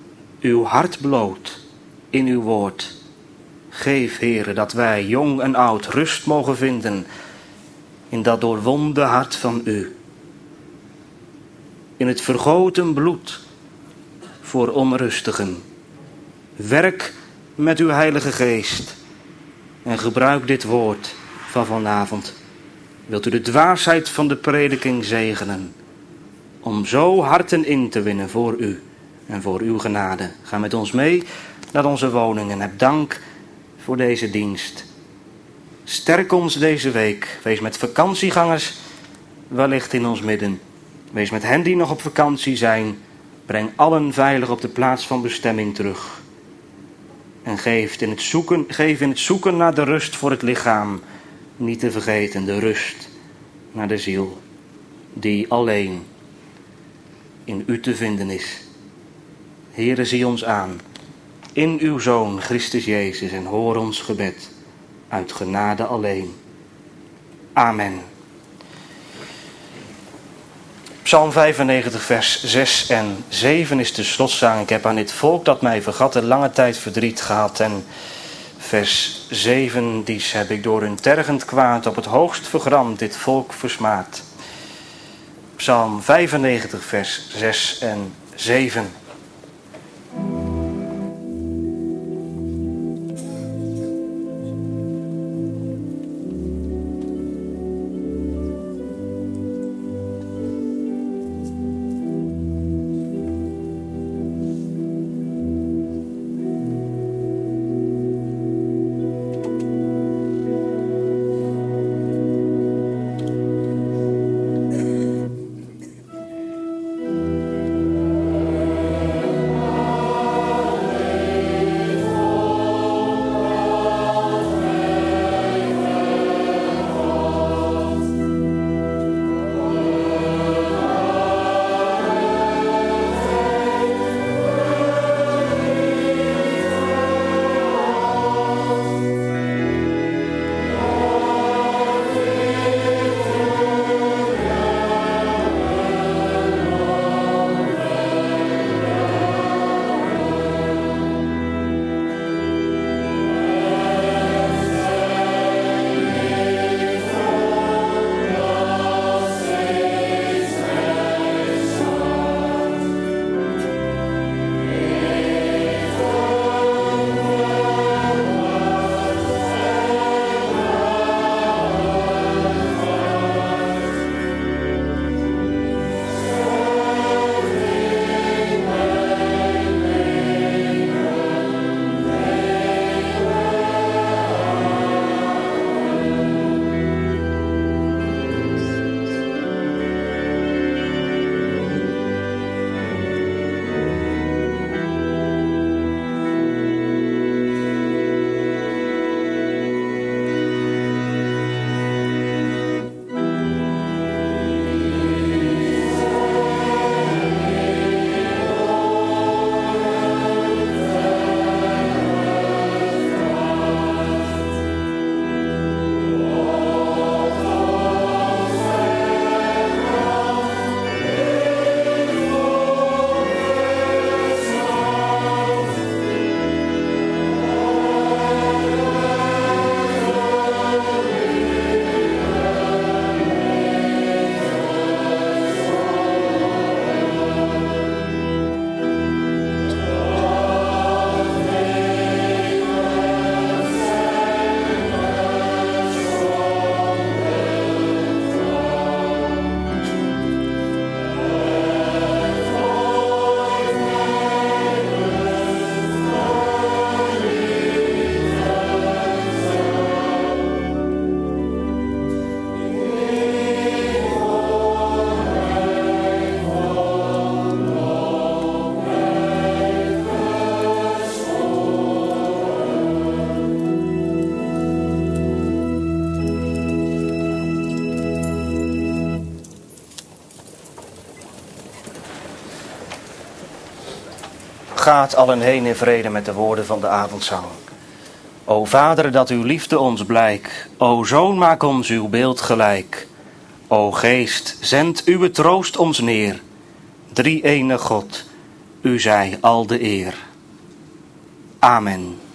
uw hart bloot in uw woord. Geef, Heere, dat wij, jong en oud, rust mogen vinden in dat doorwonde hart van u. In het vergoten bloed voor onrustigen. Werk met uw Heilige Geest en gebruik dit woord van vanavond. Wilt u de dwaasheid van de prediking zegenen, om zo harten in te winnen voor u en voor uw genade. Ga met ons mee naar onze woning en heb dank voor deze dienst. Sterk ons deze week. Wees met vakantiegangers wellicht in ons midden. Wees met hen die nog op vakantie zijn. Breng allen veilig op de plaats van bestemming terug. En geef in het zoeken naar de rust voor het lichaam niet te vergeten de rust naar de ziel, die alleen in u te vinden is. Heere, zie ons aan in uw Zoon Christus Jezus en hoor ons gebed uit genade alleen. Amen. Psalm 95 vers 6 en 7 is de slotzang. Ik heb aan dit volk dat mij vergatte lange tijd verdriet gehad. En vers 7, dies heb ik door hun tergend kwaad op het hoogst vergramd dit volk versmaad. Psalm 95 vers 6 en 7. Gaat allen heen in vrede met de woorden van de avondzang. O Vader, dat uw liefde ons blijk. O Zoon, maak ons uw beeld gelijk. O Geest, zend uw troost ons neer. Drie-ene God, u zij al de eer. Amen.